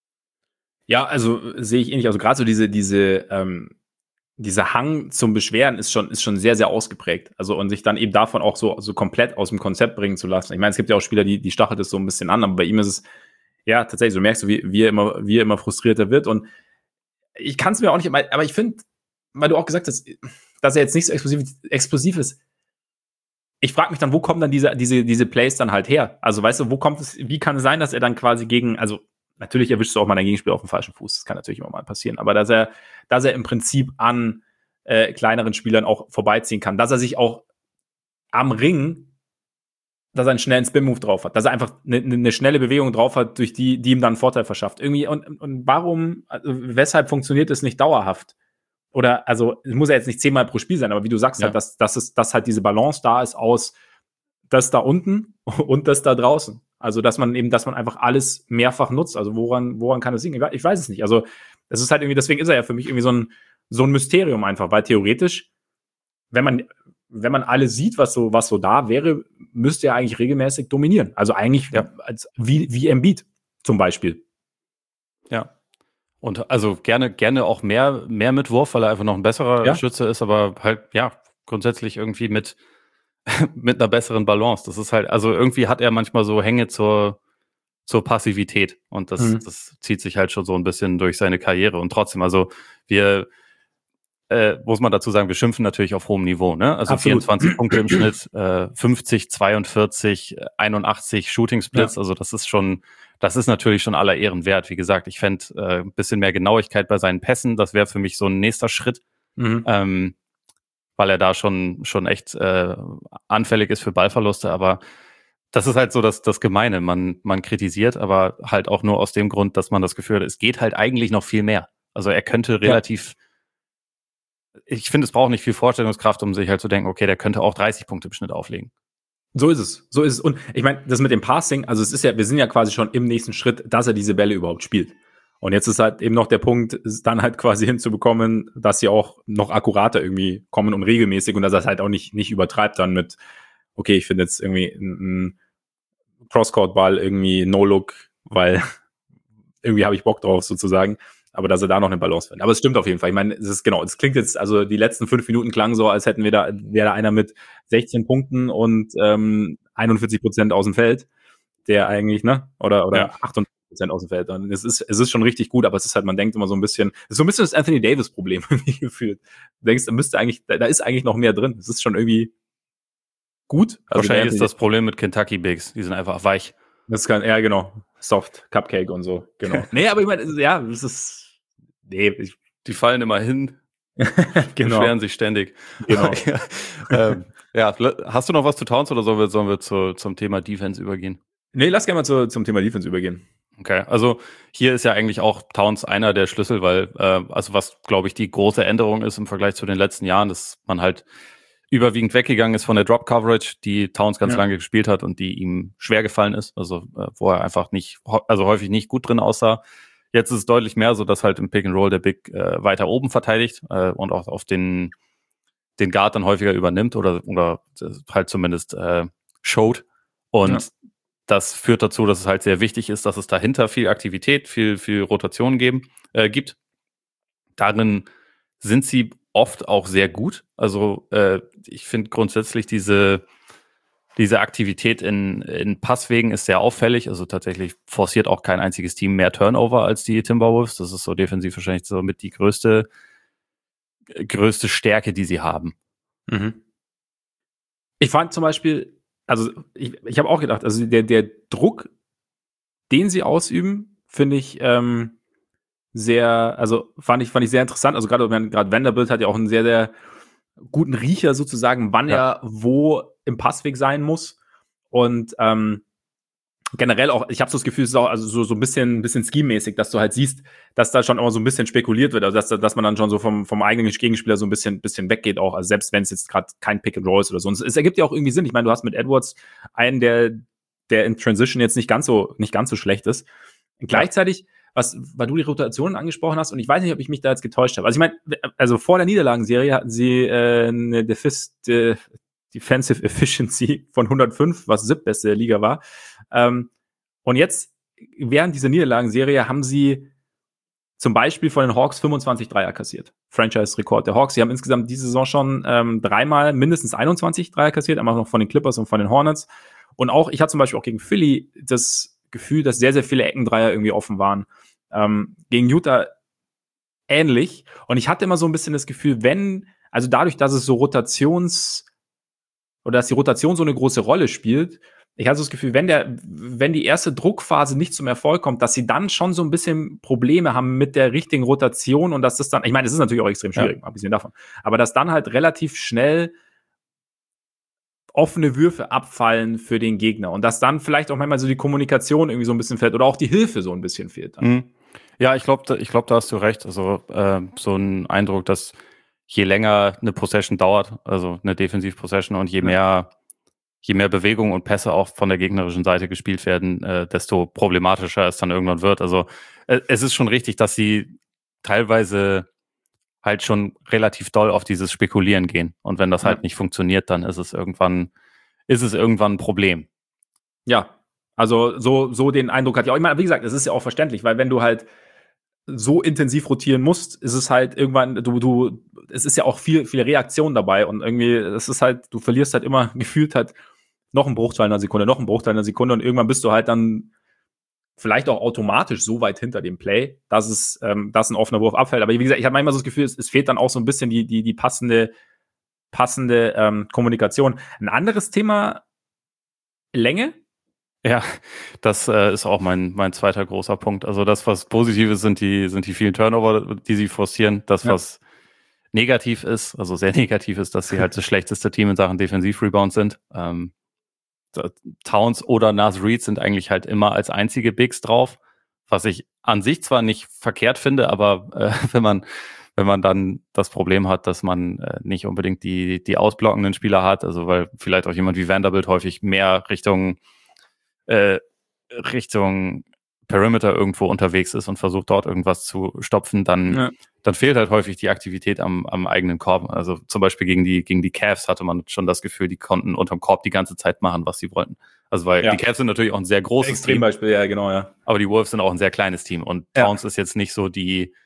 Ja, also sehe ich ähnlich. Also gerade so diese, diese, ähm, dieser Hang zum Beschweren ist schon, ist schon sehr, sehr ausgeprägt. Also und sich dann eben davon auch so, so komplett aus dem Konzept bringen zu lassen. Ich meine, es gibt ja auch Spieler, die, die stachelt es so ein bisschen an, aber bei ihm ist es, ja, tatsächlich, so merkst du, wie, wie er immer, wie er immer frustrierter wird. Und ich kann es mir auch nicht, aber ich finde, weil du auch gesagt hast, dass er jetzt nicht so explosiv, explosiv ist. Ich frage mich dann, wo kommen dann diese, diese, diese Plays dann halt her? Also, weißt du, wo kommt es, wie kann es sein, dass er dann quasi gegen, also, natürlich erwischst du auch mal dein Gegenspiel auf dem falschen Fuß. Das kann natürlich immer mal passieren. Aber dass er, dass er im Prinzip an äh, kleineren Spielern auch vorbeiziehen kann. Dass er sich auch am Ring, dass er einen schnellen Spin-Move drauf hat. Dass er einfach eine, eine schnelle Bewegung drauf hat, durch die, die ihm dann einen Vorteil verschafft. Irgendwie, und, und warum, also weshalb funktioniert es nicht dauerhaft? Oder, also, es muss ja jetzt nicht zehnmal pro Spiel sein, aber wie du sagst, ja. halt, dass, dass, es, dass halt diese Balance da ist aus das da unten und das da draußen. Also, dass man eben, dass man einfach alles mehrfach nutzt. Also, woran, woran kann das liegen? Ich weiß es nicht. Also, es ist halt irgendwie, deswegen ist er ja für mich irgendwie so ein, so ein Mysterium einfach, weil theoretisch, wenn man, wenn man alles sieht, was so, was so da wäre, müsste er eigentlich regelmäßig dominieren. Also, eigentlich, ja. als, wie, wie Embiid zum Beispiel. Ja. Und also gerne, gerne auch mehr, mehr mit Wurf, weil er einfach noch ein besserer ja. Schütze ist, aber halt, ja, grundsätzlich irgendwie mit, mit einer besseren Balance. Das ist halt, also irgendwie hat er manchmal so Hänge zur, zur Passivität und das, mhm. das zieht sich halt schon so ein bisschen durch seine Karriere und trotzdem, also wir, äh, muss man dazu sagen, wir schimpfen natürlich auf hohem Niveau, ne? Also Absolut. vierundzwanzig Punkte im Schnitt, äh, fünfzig, zweiundvierzig, einundachtzig Shooting Splits, ja. also das ist schon, das ist natürlich schon aller Ehren wert. Wie gesagt, ich fände äh, ein bisschen mehr Genauigkeit bei seinen Pässen, das wäre für mich so ein nächster Schritt, mhm. ähm, weil er da schon schon echt äh, anfällig ist für Ballverluste, aber das ist halt so das, das Gemeine. Man, man kritisiert, aber halt auch nur aus dem Grund, dass man das Gefühl hat, es geht halt eigentlich noch viel mehr. Also er könnte relativ, ja. ich finde, es braucht nicht viel Vorstellungskraft, um sich halt zu denken, okay, der könnte auch dreißig Punkte im Schnitt auflegen. So ist es, so ist es. Und ich meine, das mit dem Passing, also es ist ja, wir sind ja quasi schon im nächsten Schritt, dass er diese Bälle überhaupt spielt. Und jetzt ist halt eben noch der Punkt, dann halt quasi hinzubekommen, dass sie auch noch akkurater irgendwie kommen und regelmäßig und dass er es halt auch nicht, nicht übertreibt dann mit, okay, ich finde jetzt irgendwie ein Crosscourt-Ball irgendwie No-Look, weil irgendwie habe ich Bock drauf sozusagen. Aber dass er da noch eine Balance findet. Aber es stimmt auf jeden Fall. Ich meine, es ist genau, es klingt jetzt, also die letzten fünf Minuten klangen so, als hätten wir da, wäre da einer mit sechzehn Punkten und ähm, einundvierzig Prozent aus dem Feld, der eigentlich, ne, oder, oder ja. achtundvierzig Prozent aus dem Feld. Und es ist, es ist schon richtig gut, aber es ist halt, man denkt immer so ein bisschen, es ist so ein bisschen das Anthony Davis-Problem irgendwie gefühlt. Du denkst, da müsste eigentlich, da, da ist eigentlich noch mehr drin. Es ist schon irgendwie gut. Also wahrscheinlich ist das Problem mit Kentucky Bigs, die sind einfach weich. Das kann, ja, genau. Soft, Cupcake und so, genau. Nee, aber ich meine, ja, es ist, nee, ich, die fallen immer hin, genau. beschweren sich ständig. Genau. ja, ähm, ja, hast du noch was zu Towns oder sollen wir, sollen wir zu, zum Thema Defense übergehen? Nee, lass gerne mal zu, zum Thema Defense übergehen. Okay, also hier ist ja eigentlich auch Towns einer der Schlüssel, weil, äh, also was, glaube ich, die große Änderung ist im Vergleich zu den letzten Jahren, dass man halt überwiegend weggegangen ist von der Drop-Coverage, die Towns ganz ja. lange gespielt hat und die ihm schwer gefallen ist, also äh, wo er einfach nicht, also häufig nicht gut drin aussah. Jetzt ist es deutlich mehr so, dass halt im Pick-and-Roll der Big äh, weiter oben verteidigt äh, und auch auf den den Guard dann häufiger übernimmt oder, oder halt zumindest äh, showt. Und ja. das führt dazu, dass es halt sehr wichtig ist, dass es dahinter viel Aktivität, viel, viel Rotation geben, äh, gibt. Darin sind sie oft auch sehr gut. Also äh, ich finde grundsätzlich diese, diese Aktivität in, in Passwegen ist sehr auffällig. Also tatsächlich forciert auch kein einziges Team mehr Turnover als die Timberwolves. Das ist so defensiv wahrscheinlich so mit die größte, größte Stärke, die sie haben. Mhm. Ich fand zum Beispiel, also ich, ich habe auch gedacht, also der, der Druck, den sie ausüben, finde ich ähm, sehr, also fand ich, fand ich sehr interessant. Also gerade gerade Vanderbilt hat ja auch einen sehr, sehr guten Riecher sozusagen, wann ja. er wo im Passweg sein muss. Und ähm, generell auch, ich habe so das Gefühl, es ist auch also so, so ein bisschen, ein bisschen scheme-mäßig, dass du halt siehst, dass da schon immer so ein bisschen spekuliert wird, also dass, dass man dann schon so vom, vom eigenen Gegenspieler so ein bisschen, bisschen weggeht auch, also selbst wenn es jetzt gerade kein Pick-and-Roll ist oder so. Und es, es ergibt ja auch irgendwie Sinn. Ich meine, du hast mit Edwards einen, der, der in Transition jetzt nicht ganz so, nicht ganz so schlecht ist. Und gleichzeitig, was, weil du die Rotationen angesprochen hast, und ich weiß nicht, ob ich mich da jetzt getäuscht habe. Also ich meine, also vor der Niederlagenserie hatten sie äh, eine Defis, de, Defensive Efficiency von hundertfünf, was siebtbeste der Liga war. Ähm, und jetzt, während dieser Niederlagenserie, haben sie zum Beispiel von den Hawks fünfundzwanzig Dreier kassiert. Franchise-Rekord der Hawks. Sie haben insgesamt diese Saison schon ähm, dreimal mindestens einundzwanzig Dreier kassiert, einmal noch von den Clippers und von den Hornets. Und auch, ich hatte zum Beispiel auch gegen Philly das Gefühl, dass sehr, sehr viele Eckendreier irgendwie offen waren. Ähm, gegen Utah ähnlich. Und ich hatte immer so ein bisschen das Gefühl, wenn, also dadurch, dass es so Rotations- oder dass die Rotation so eine große Rolle spielt, ich hatte so das Gefühl, wenn der, wenn die erste Druckphase nicht zum Erfolg kommt, dass sie dann schon so ein bisschen Probleme haben mit der richtigen Rotation und dass das dann, ich meine, es ist natürlich auch extrem schwierig, ja. abgesehen davon, aber dass dann halt relativ schnell offene Würfe abfallen für den Gegner und dass dann vielleicht auch manchmal so die Kommunikation irgendwie so ein bisschen fehlt oder auch die Hilfe so ein bisschen fehlt. Dann. Mhm. Ja, ich glaube, ich glaube, da hast du recht. Also äh, so ein Eindruck, dass je länger eine Possession dauert, also eine Defensiv-Possession und je mehr ja. je mehr Bewegung und Pässe auch von der gegnerischen Seite gespielt werden, äh, desto problematischer es dann irgendwann wird. Also äh, es ist schon richtig, dass sie teilweise halt schon relativ doll auf dieses Spekulieren gehen. Und wenn das ja. halt nicht funktioniert, dann ist es irgendwann, ist es irgendwann ein Problem. Ja, also so, so den Eindruck hatte ich auch. Ich meine, wie gesagt, es ist ja auch verständlich, weil wenn du halt so intensiv rotieren musst, ist es halt irgendwann, du, du, es ist ja auch viel, viel Reaktion dabei und irgendwie, es ist halt, du verlierst halt immer gefühlt halt noch einen Bruchteil einer Sekunde, noch einen Bruchteil einer Sekunde und irgendwann bist du halt dann vielleicht auch automatisch so weit hinter dem Play, dass es, ähm, dass ein offener Wurf abfällt. Aber wie gesagt, ich habe manchmal so das Gefühl, es, es fehlt dann auch so ein bisschen die, die, die passende, passende ähm, Kommunikation. Ein anderes Thema, Länge. Ja, das äh, ist auch mein, mein zweiter großer Punkt. Also das, was positiv ist, sind die, sind die vielen Turnover, die sie forcieren. Das, ja. was negativ ist, also sehr negativ ist, dass sie halt das schlechteste Team in Sachen Defensiv-Rebound sind. Ähm, Towns oder Naz Reid sind eigentlich halt immer als einzige Bigs drauf, was ich an sich zwar nicht verkehrt finde, aber äh, wenn man wenn man dann das Problem hat, dass man äh, nicht unbedingt die die ausblockenden Spieler hat, also weil vielleicht auch jemand wie Vanderbilt häufig mehr Richtung äh, Richtung Perimeter irgendwo unterwegs ist und versucht dort irgendwas zu stopfen, dann ja. dann fehlt halt häufig die Aktivität am, am eigenen Korb. Also zum Beispiel gegen die gegen die Cavs hatte man schon das Gefühl, die konnten unterm Korb die ganze Zeit machen, was sie wollten. Also weil ja. die Cavs sind natürlich auch ein sehr großes Extrembeispiel, Team. ja, genau, ja. Aber die Wolves sind auch ein sehr kleines Team und Towns ja. ist jetzt nicht so die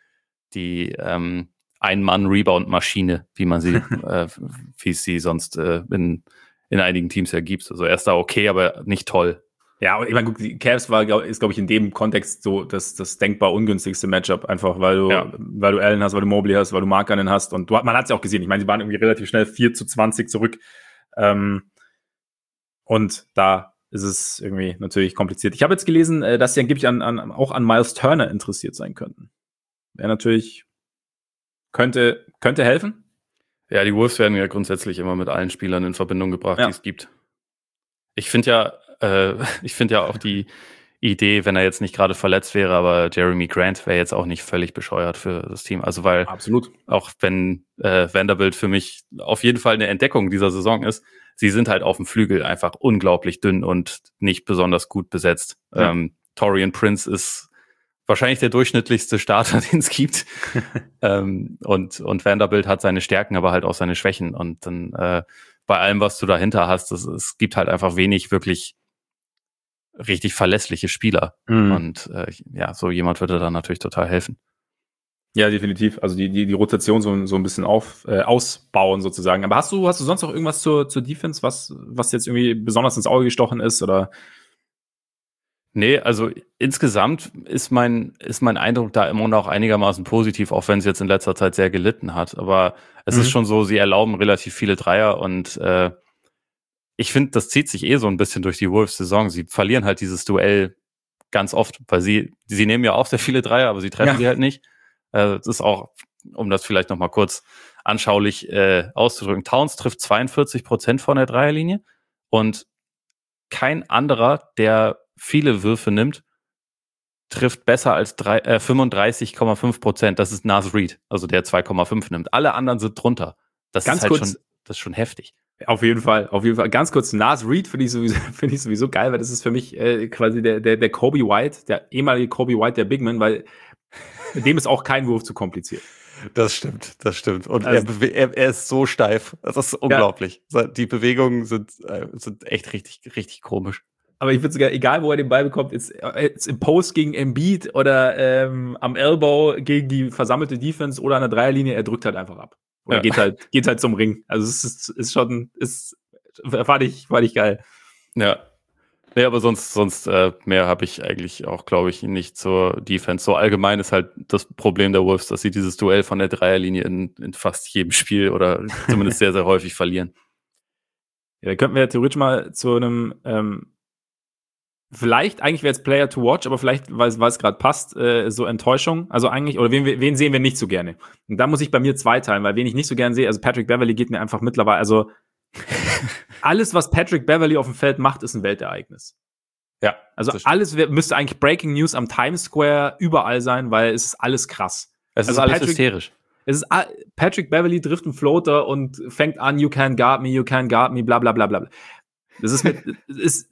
die ähm, Ein-Mann-Rebound-Maschine, wie man sie, äh, wie es sie sonst äh, in, in einigen Teams ja gibt. Also er ist da okay, aber nicht toll. Ja, und ich meine, gut, die Cavs war, glaub, ist, glaube ich, in dem Kontext so das, das denkbar ungünstigste Matchup, einfach weil du, ja. weil du Allen hast, weil du Mobley hast, weil du Markkanen hast. Und du, man hat es ja auch gesehen. Ich meine, sie waren irgendwie relativ schnell vier zu zwanzig zurück. Ähm, und da ist es irgendwie natürlich kompliziert. Ich habe jetzt gelesen, dass sie angeblich an, an, auch an Miles Turner interessiert sein könnten. Der natürlich könnte, könnte helfen. Ja, die Wolves werden ja grundsätzlich immer mit allen Spielern in Verbindung gebracht, ja. die es gibt. Ich finde ja, äh, ich finde ja auch die Idee, wenn er jetzt nicht gerade verletzt wäre, aber Jeremy Grant wäre jetzt auch nicht völlig bescheuert für das Team. Also weil absolut, auch wenn äh, Vanderbilt für mich auf jeden Fall eine Entdeckung dieser Saison ist, sie sind halt auf dem Flügel einfach unglaublich dünn und nicht besonders gut besetzt. Ja. Ähm, Taurean Prince ist wahrscheinlich der durchschnittlichste Starter, den es gibt. ähm, und, und Vanderbilt hat seine Stärken, aber halt auch seine Schwächen. Und dann äh, bei allem, was du dahinter hast, es, es gibt halt einfach wenig wirklich richtig verlässliche Spieler. Mhm. Und äh, ja, so jemand würde dann natürlich total helfen. Ja, definitiv. Also die, die, die Rotation so, so ein bisschen auf, äh, ausbauen sozusagen. Aber hast du, hast du sonst noch irgendwas zur, zur Defense, was, was jetzt irgendwie besonders ins Auge gestochen ist? Oder? Nee, also insgesamt ist mein, ist mein Eindruck da immer noch einigermaßen positiv, auch wenn es jetzt in letzter Zeit sehr gelitten hat. Aber es mhm. ist schon so, sie erlauben relativ viele Dreier und äh, ich finde, das zieht sich eh so ein bisschen durch die Wolves-Saison. Sie verlieren halt dieses Duell ganz oft, weil sie, sie nehmen ja auch sehr viele Dreier, aber sie treffen ja. sie halt nicht. Äh, das ist auch, um das vielleicht nochmal kurz anschaulich äh, auszudrücken, Towns trifft zweiundvierzig Prozent von der Dreierlinie und kein anderer, der viele Würfe nimmt, trifft besser als drei, äh, fünfunddreißig Komma fünf Prozent. Das ist Naz Reid, also der zwei Komma fünf nimmt. Alle anderen sind drunter. Das ganz ist halt kurz, schon, das ist schon heftig. Auf jeden Fall, auf jeden Fall. Ganz kurz, Naz Reid finde ich sowieso, finde ich sowieso geil, weil das ist für mich äh, quasi der, der, der Kobe White, der ehemalige Kobe White, der Big Man, weil dem ist auch kein Wurf zu kompliziert. Das stimmt, das stimmt. Und also, er, er, er ist so steif. Das ist unglaublich. Ja. Die Bewegungen sind, äh, sind echt richtig, richtig komisch. Aber ich würde sogar, egal wo er den Ball bekommt, jetzt, jetzt im Post gegen Embiid oder ähm, am Elbow gegen die versammelte Defense oder an der Dreierlinie, er drückt halt einfach ab. Oder ja. geht halt, geht halt zum Ring. Also es ist, ist schon, ist, fand ich, fand ich geil. Ja. Nee, aber sonst, sonst äh, mehr habe ich eigentlich auch, glaube ich, nicht zur Defense. So allgemein ist halt das Problem der Wolves, dass sie dieses Duell von der Dreierlinie in, in fast jedem Spiel oder zumindest sehr, sehr häufig verlieren. Ja, da könnten wir ja theoretisch mal zu einem ähm, vielleicht, eigentlich wäre es Player to watch, aber vielleicht, weil es gerade passt, äh, so Enttäuschung. Also eigentlich, oder wen, wen sehen wir nicht so gerne? Und da muss ich bei mir zweiteilen, weil wen ich nicht so gerne sehe, also Patrick Beverley geht mir einfach mittlerweile, also alles, was Patrick Beverley auf dem Feld macht, ist ein Weltereignis. Ja. Also alles wär, müsste eigentlich Breaking News am Times Square überall sein, weil es ist alles krass. Es also ist alles Patrick, hysterisch. Es ist, Patrick Beverley trifft einen Floater und fängt an, you can guard me, you can guard me, bla bla bla bla. Das ist mit, ist,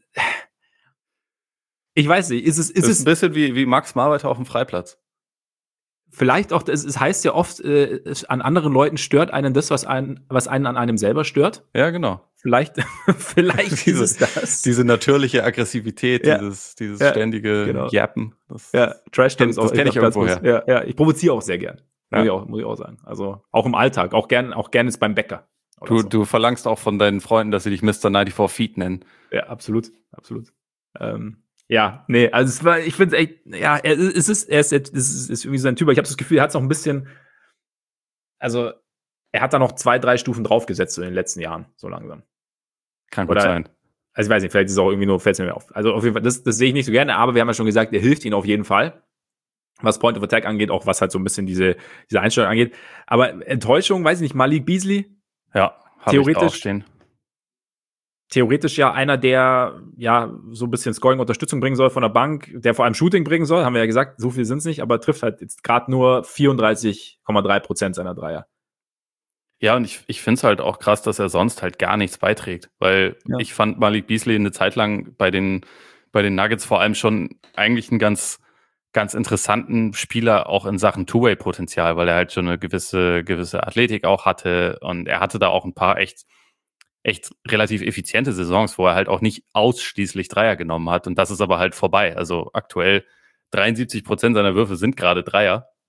ich weiß nicht, ist es, ist das ist es ein bisschen wie, wie Max Marbeiter auf dem Freiplatz. Vielleicht auch, es, es heißt ja oft, äh, an anderen Leuten stört einen das, was einen, was einen an einem selber stört. Ja, genau. Vielleicht, vielleicht diese, ist es das. Diese natürliche Aggressivität, ja. dieses, dieses ja, ständige genau. Jappen. Das, ja, Trash-Talk ist auch, das kenne ich irgendwo her. Ja, ja, ich provoziere auch sehr gern. Ja. Muss, ich auch, muss ich auch sagen. Also auch im Alltag, auch gern, auch gern jetzt beim Bäcker. Du, so. du verlangst auch von deinen Freunden, dass sie dich Mister vierundneunzig Feet nennen. Ja, absolut, absolut. Ähm, Ja, nee, also es war, ich finde es echt, ja, er, es ist, er ist, es ist, ist irgendwie so ein Typ, ich habe das Gefühl, er hat es noch ein bisschen, also er hat da noch zwei, drei Stufen draufgesetzt so in den letzten Jahren, so langsam. Kann gut Oder, sein. Also ich weiß nicht, vielleicht ist es auch irgendwie nur, fällt es mir auf. Also auf jeden Fall, das, das sehe ich nicht so gerne, aber wir haben ja schon gesagt, er hilft ihnen auf jeden Fall, was Point of Attack angeht, auch was halt so ein bisschen diese, diese Einstellung angeht. Aber Enttäuschung, weiß ich nicht, Malik Beasley? Ja, theoretisch ich auch stehen. Theoretisch ja einer, der ja so ein bisschen Scoring-Unterstützung bringen soll von der Bank, der vor allem Shooting bringen soll, haben wir ja gesagt, so viel sind es nicht, aber trifft halt jetzt gerade nur vierunddreißig Komma drei Prozent seiner Dreier. Ja, und ich, ich finde es halt auch krass, dass er sonst halt gar nichts beiträgt, weil ja. ich fand Malik Beasley eine Zeit lang bei den, bei den Nuggets vor allem schon eigentlich einen ganz, ganz interessanten Spieler, auch in Sachen Two-Way-Potenzial, weil er halt schon eine gewisse, gewisse Athletik auch hatte und er hatte da auch ein paar echt echt relativ effiziente Saisons, wo er halt auch nicht ausschließlich Dreier genommen hat. Und das ist aber halt vorbei. Also aktuell dreiundsiebzig Prozent seiner Würfe sind gerade Dreier.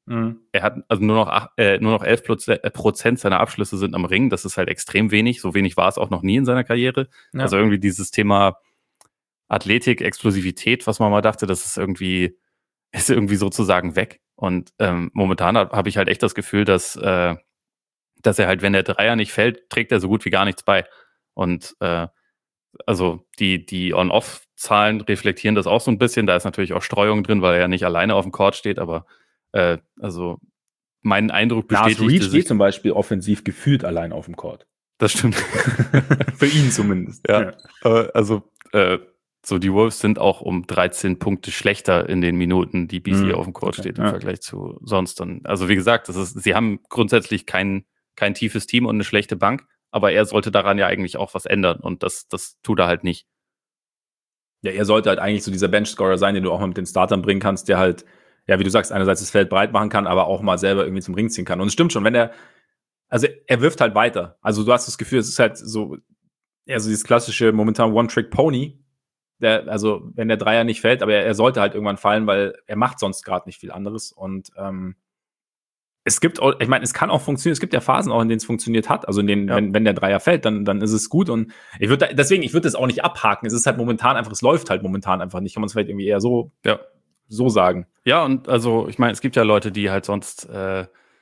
Mhm. Er hat also nur noch, acht, äh, nur noch elf Prozent seiner Abschlüsse sind am Ring. Das ist halt extrem wenig. So wenig war es auch noch nie in seiner Karriere. Ja. Also irgendwie dieses Thema Athletik, Explosivität, was man mal dachte, das ist irgendwie, ist irgendwie sozusagen weg. Und ähm, momentan habe hab ich halt echt das Gefühl, dass, äh, dass er halt, wenn der Dreier nicht fällt, trägt er so gut wie gar nichts bei. Und äh, also die, die On-Off-Zahlen reflektieren das auch so ein bisschen. Da ist natürlich auch Streuung drin, weil er ja nicht alleine auf dem Court steht, aber äh, also mein Eindruck bestätigt Lars Reed steht zum Beispiel offensiv gefühlt allein auf dem Court. Das stimmt. Für ihn zumindest. Ja, ja. Also äh, so die Wolves sind auch um dreizehn Punkte schlechter in den Minuten, die B C mhm. auf dem Court okay. steht im ja. Vergleich zu sonst. Und, also wie gesagt, das ist, sie haben grundsätzlich kein, kein tiefes Team und eine schlechte Bank, aber er sollte daran ja eigentlich auch was ändern und das, das tut er halt nicht. Ja, er sollte halt eigentlich so dieser Bench-Scorer sein, den du auch mal mit den Startern bringen kannst, der halt, ja, wie du sagst, einerseits das Feld breit machen kann, aber auch mal selber irgendwie zum Ring ziehen kann. Und es stimmt schon, wenn er, also er wirft halt weiter. Also du hast das Gefühl, es ist halt so, ja, so dieses klassische momentan One-Trick-Pony. Der, also wenn der Dreier nicht fällt, aber er, er sollte halt irgendwann fallen, weil er macht sonst gerade nicht viel anderes. Und ähm, es gibt auch, ich meine, es kann auch funktionieren, es gibt ja Phasen auch, in denen es funktioniert hat. Also in denen, ja. wenn, wenn der Dreier fällt, dann, dann ist es gut. Und ich würde deswegen, ich würde das auch nicht abhaken. Es ist halt momentan einfach, es läuft halt momentan einfach nicht. Kann man es vielleicht irgendwie eher so, ja. so sagen. Ja, und also ich meine, es gibt ja Leute, die halt sonst äh,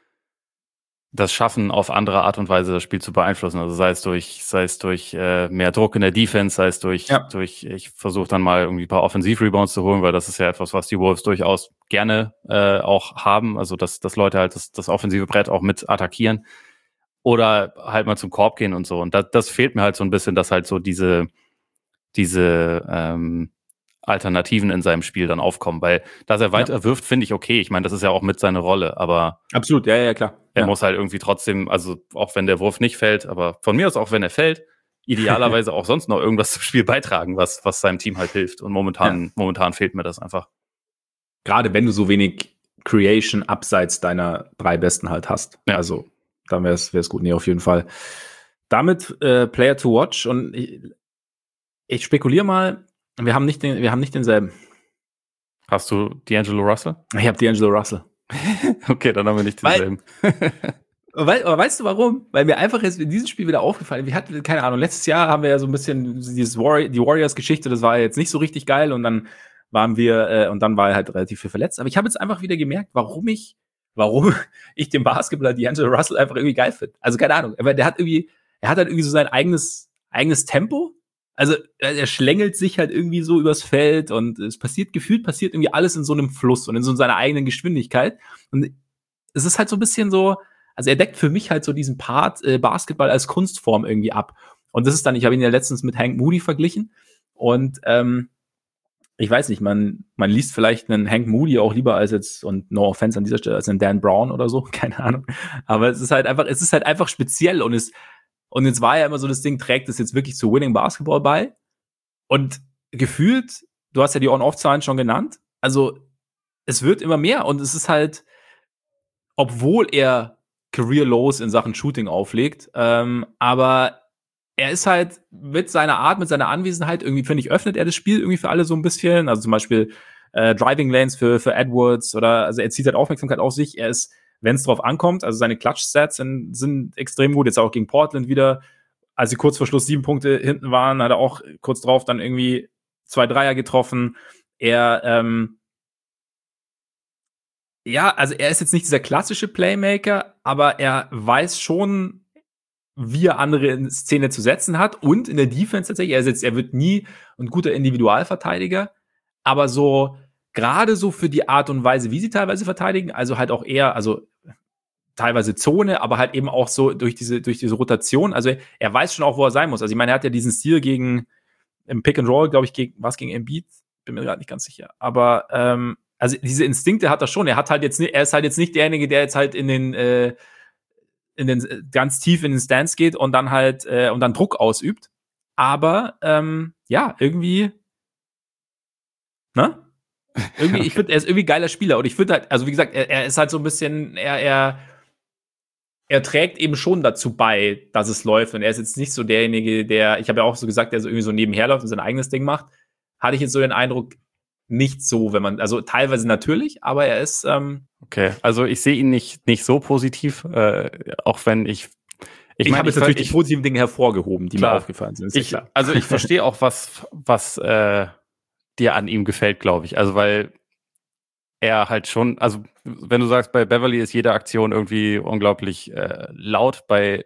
das schaffen, auf andere Art und Weise das Spiel zu beeinflussen. Also sei es durch, sei es durch äh, mehr Druck in der Defense, sei es durch, ja. durch ich versuche dann mal irgendwie ein paar Offensiv-Rebounds zu holen, weil das ist ja etwas, was die Wolves durchaus gerne äh, auch haben. Also dass, dass Leute halt das, das offensive Brett auch mit attackieren oder halt mal zum Korb gehen und so. Und das, das fehlt mir halt so ein bisschen, dass halt so diese, diese ähm, Alternativen in seinem Spiel dann aufkommen, weil dass er weiter ja. wirft, finde ich okay. Ich meine, das ist ja auch mit seiner Rolle, aber absolut, ja, ja, klar. Er ja. muss halt irgendwie trotzdem, also auch wenn der Wurf nicht fällt, aber von mir aus auch wenn er fällt, idealerweise auch sonst noch irgendwas zum Spiel beitragen, was, was seinem Team halt hilft. Und momentan, ja. momentan fehlt mir das einfach. Gerade wenn du so wenig Creation abseits deiner drei Besten halt hast. Ja. Also, dann wäre es gut. Nee, auf jeden Fall. Damit äh, Player to watch und ich, ich spekuliere mal, wir haben nicht den, wir haben nicht denselben. Hast du D'Angelo Russell? Ich habe D'Angelo Russell. Okay, dann haben wir nicht denselben. Weil, aber weißt du warum? Weil mir einfach jetzt in diesem Spiel wieder aufgefallen, wir hatten, keine Ahnung, letztes Jahr haben wir ja so ein bisschen dieses Warri- die Warriors-Geschichte, das war jetzt nicht so richtig geil und dann waren wir, äh, und dann war er halt relativ viel verletzt. Aber ich habe jetzt einfach wieder gemerkt, warum ich, warum ich den Basketballer D'Angelo Russell einfach irgendwie geil finde. Also keine Ahnung, aber der hat irgendwie, er hat halt irgendwie so sein eigenes, eigenes Tempo. Also er schlängelt sich halt irgendwie so übers Feld und es passiert, gefühlt passiert irgendwie alles in so einem Fluss und in so seiner eigenen Geschwindigkeit. Und es ist halt so ein bisschen so, also er deckt für mich halt so diesen Part äh, Basketball als Kunstform irgendwie ab. Und das ist dann, ich habe ihn ja letztens mit Hank Moody verglichen und ähm, ich weiß nicht, man, man liest vielleicht einen Hank Moody auch lieber als jetzt, und no offense an dieser Stelle, als einen Dan Brown oder so, keine Ahnung. Aber es ist halt einfach, es ist halt einfach speziell und es Und jetzt war ja immer so das Ding, trägt es jetzt wirklich zu Winning Basketball bei? Und gefühlt, du hast ja die On-Off-Zahlen schon genannt, also es wird immer mehr und es ist halt, obwohl er Career Lows in Sachen Shooting auflegt, ähm, aber er ist halt mit seiner Art, mit seiner Anwesenheit irgendwie, finde ich, öffnet er das Spiel irgendwie für alle so ein bisschen, also zum Beispiel äh, Driving Lanes für, für Edwards oder, also er zieht halt Aufmerksamkeit auf sich, er ist, wenn es drauf ankommt, also seine Clutch-Stats sind, sind extrem gut, jetzt auch gegen Portland wieder, als sie kurz vor Schluss sieben Punkte hinten waren, hat er auch kurz drauf dann irgendwie zwei Dreier getroffen. Er, ähm, ja, also er ist jetzt nicht dieser klassische Playmaker, aber er weiß schon, wie er andere in Szene zu setzen hat und in der Defense tatsächlich, er, sitzt, er wird nie ein guter Individualverteidiger, aber so, gerade so für die Art und Weise, wie sie teilweise verteidigen, also halt auch eher, also teilweise Zone, aber halt eben auch so durch diese, durch diese Rotation. Also er weiß schon auch, wo er sein muss. Also ich meine, er hat ja diesen Stil gegen, im Pick and Roll, glaube ich, gegen, was gegen Embiid? Bin mir gerade nicht ganz sicher. Aber, ähm, also diese Instinkte hat er schon. Er hat halt jetzt nicht, er ist halt jetzt nicht derjenige, der jetzt halt in den, äh, in den, ganz tief in den Stance geht und dann halt, äh, und dann Druck ausübt. Aber, ähm, ja, irgendwie, ne? Irgendwie, okay. Ich finde, er ist irgendwie ein geiler Spieler. Und ich finde halt, also wie gesagt, er, er ist halt so ein bisschen, er, er, er trägt eben schon dazu bei, dass es läuft. Und er ist jetzt nicht so derjenige, der, ich habe ja auch so gesagt, der so irgendwie so nebenher läuft und sein eigenes Ding macht. Hatte ich jetzt so den Eindruck, nicht so, wenn man, also teilweise natürlich, aber er ist, ähm, okay, also ich sehe ihn nicht, nicht so positiv, äh, auch wenn ich Ich, ich mein, habe jetzt ich, natürlich ich, die positiven Dinge hervorgehoben, die klar, mir aufgefallen sind. Ist ich, ja klar. Also ich verstehe auch, was, was äh, dir an ihm gefällt, glaube ich. Also weil er halt schon, also wenn du sagst, bei Beverly ist jede Aktion irgendwie unglaublich äh, laut, bei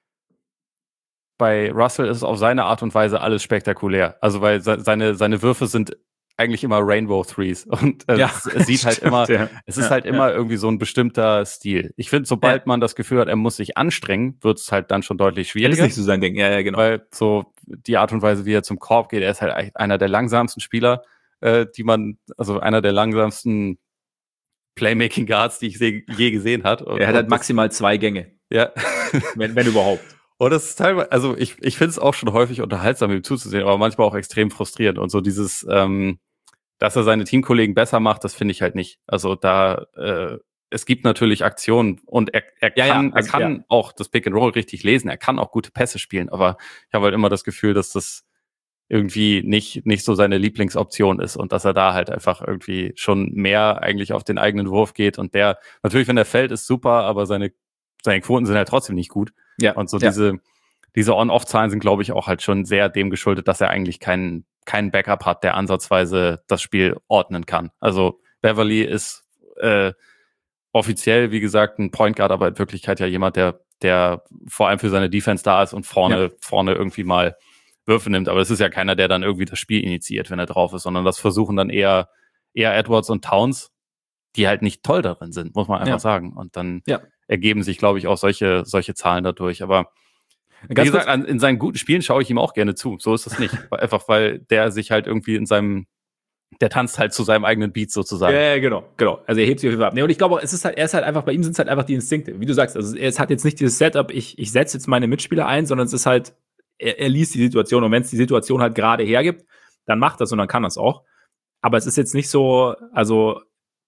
bei Russell ist es auf seine Art und Weise alles spektakulär. Also weil se- seine seine Würfe sind eigentlich immer Rainbow Threes und äh, ja, es, es sieht stimmt, halt immer, ja. es ist ja, halt ja. immer irgendwie so ein bestimmter Stil. Ich finde, sobald ja. man das Gefühl hat, er muss sich anstrengen, wird es halt dann schon deutlich schwieriger. Das ist nicht so sein Ding, ja, ja, genau. Weil so die Art und Weise, wie er zum Korb geht, er ist halt einer der langsamsten Spieler, äh, die man, also einer der langsamsten Playmaking Guards, die ich je gesehen hat. Und, er hat halt maximal zwei Gänge. Ja. wenn, wenn überhaupt. Und das ist teilweise, also ich, ich finde es auch schon häufig unterhaltsam, ihm zuzusehen, aber manchmal auch extrem frustrierend. Und so dieses, ähm, dass er seine Teamkollegen besser macht, das finde ich halt nicht. Also da, äh, es gibt natürlich Aktionen und er, er ja, kann, ja, also, er kann ja. auch das Pick and Roll richtig lesen, er kann auch gute Pässe spielen, aber ich habe halt immer das Gefühl, dass das irgendwie nicht, nicht so seine Lieblingsoption ist und dass er da halt einfach irgendwie schon mehr eigentlich auf den eigenen Wurf geht und der, natürlich, wenn er fällt, ist super, aber seine, seine Quoten sind halt trotzdem nicht gut. Ja. Und so ja. diese, diese On-Off-Zahlen sind, glaube ich, auch halt schon sehr dem geschuldet, dass er eigentlich keinen, keinen Backup hat, der ansatzweise das Spiel ordnen kann. Also Beverly ist äh, offiziell, wie gesagt, ein Point Guard, aber in Wirklichkeit ja jemand, der, der vor allem für seine Defense da ist und vorne, ja. vorne irgendwie mal Würfe nimmt, aber es ist ja keiner, der dann irgendwie das Spiel initiiert, wenn er drauf ist, sondern das versuchen dann eher, eher Edwards und Towns, die halt nicht toll darin sind, muss man einfach ja. sagen. Und dann ja. ergeben sich, glaube ich, auch solche, solche Zahlen dadurch. Aber Ganz wie gesagt, an, in seinen guten Spielen schaue ich ihm auch gerne zu. So ist das nicht. Einfach weil der sich halt irgendwie in seinem, der tanzt halt zu seinem eigenen Beat sozusagen. Ja, ja, genau, genau. Also er hebt sich auf jeden Fall ab. Nee, und ich glaube, es ist halt, er ist halt einfach, bei ihm sind es halt einfach die Instinkte. Wie du sagst, also es hat jetzt nicht dieses Setup, ich, ich setze jetzt meine Mitspieler ein, sondern es ist halt, er, er liest die Situation und wenn es die Situation halt gerade hergibt, dann macht das und dann kann das auch. Aber es ist jetzt nicht so, also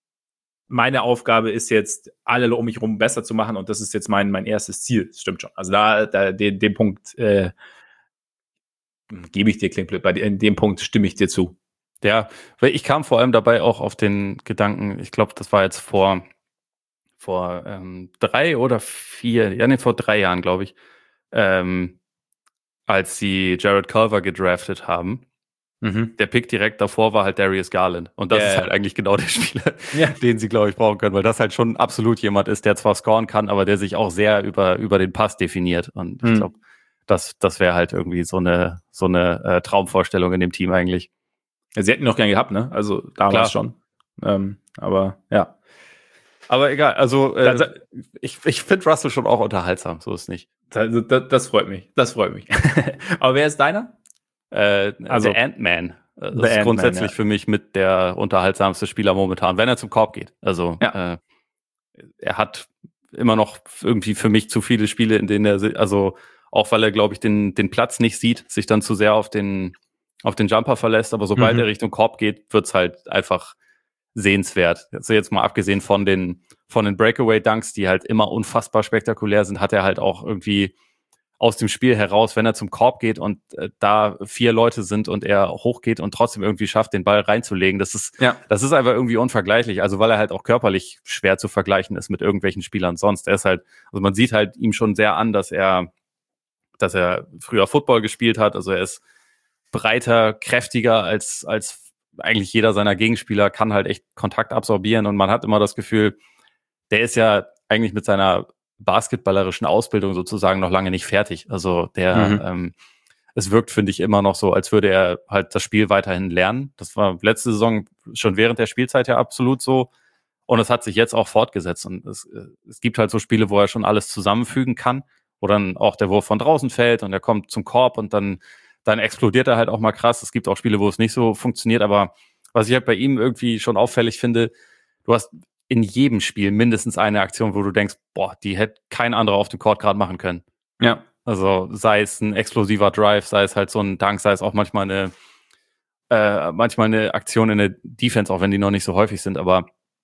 meine Aufgabe ist jetzt, alle um mich rum besser zu machen und das ist jetzt mein, mein erstes Ziel. Das stimmt schon. Also da, da den, den Punkt äh, gebe ich dir, klingt blöd, bei in dem Punkt stimme ich dir zu. Ja, weil ich kam vor allem dabei auch auf den Gedanken, ich glaube, das war jetzt vor vor ähm, drei oder vier, ja, nee, vor drei Jahren, glaube ich, ähm, als sie Jared Culver gedraftet haben. Mhm. Der Pick direkt davor war halt Darius Garland. Und das yeah. ist halt eigentlich genau der Spieler, yeah. den sie, glaube ich, brauchen können, weil das halt schon absolut jemand ist, der zwar scoren kann, aber der sich auch sehr über, über den Pass definiert. Und mhm. ich glaube, das, das wäre halt irgendwie so eine, so eine äh, Traumvorstellung in dem Team eigentlich. Ja, sie hätten ihn noch gern gehabt, ne? Also damals Klar. schon. Ähm, aber ja. Aber egal, also äh, das, ich, ich finde Russell schon auch unterhaltsam, so ist es nicht. Das, das, das freut mich, das freut mich. Aber wer ist deiner? Äh, also der Ant-Man. Das ist Ant-Man, grundsätzlich ja. für mich mit der unterhaltsamste Spieler momentan, wenn er zum Korb geht. Also ja. äh, er hat immer noch irgendwie für mich zu viele Spiele, in denen er, also auch weil er, glaube ich, den, den Platz nicht sieht, sich dann zu sehr auf den, auf den Jumper verlässt, aber sobald mhm. er Richtung Korb geht, wird's halt einfach sehenswert. Also jetzt mal abgesehen von den, von den Breakaway-Dunks, die halt immer unfassbar spektakulär sind, hat er halt auch irgendwie aus dem Spiel heraus, wenn er zum Korb geht und äh, da vier Leute sind und er hochgeht und trotzdem irgendwie schafft, den Ball reinzulegen. Das ist, ja. das ist einfach irgendwie unvergleichlich. Also weil er halt auch körperlich schwer zu vergleichen ist mit irgendwelchen Spielern sonst. Er ist halt, also man sieht halt ihm schon sehr an, dass er, dass er früher Football gespielt hat. Also er ist breiter, kräftiger als, als eigentlich jeder seiner Gegenspieler, kann halt echt Kontakt absorbieren und man hat immer das Gefühl, der ist ja eigentlich mit seiner basketballerischen Ausbildung sozusagen noch lange nicht fertig. Also der, mhm. ähm, es wirkt, finde ich, immer noch so, als würde er halt das Spiel weiterhin lernen. Das war letzte Saison schon während der Spielzeit ja absolut so. Und es hat sich jetzt auch fortgesetzt. Und es, es gibt halt so Spiele, wo er schon alles zusammenfügen kann, wo dann auch der Wurf von draußen fällt und er kommt zum Korb und dann, dann explodiert er halt auch mal krass. Es gibt auch Spiele, wo es nicht so funktioniert. Aber was ich halt bei ihm irgendwie schon auffällig finde, du hast in jedem Spiel mindestens eine Aktion, wo du denkst, boah, die hätte kein anderer auf dem Court gerade machen können. Ja. Also sei es ein explosiver Drive, sei es halt so ein Dunk, sei es auch manchmal eine äh, manchmal eine Aktion in der Defense, auch wenn die noch nicht so häufig sind, aber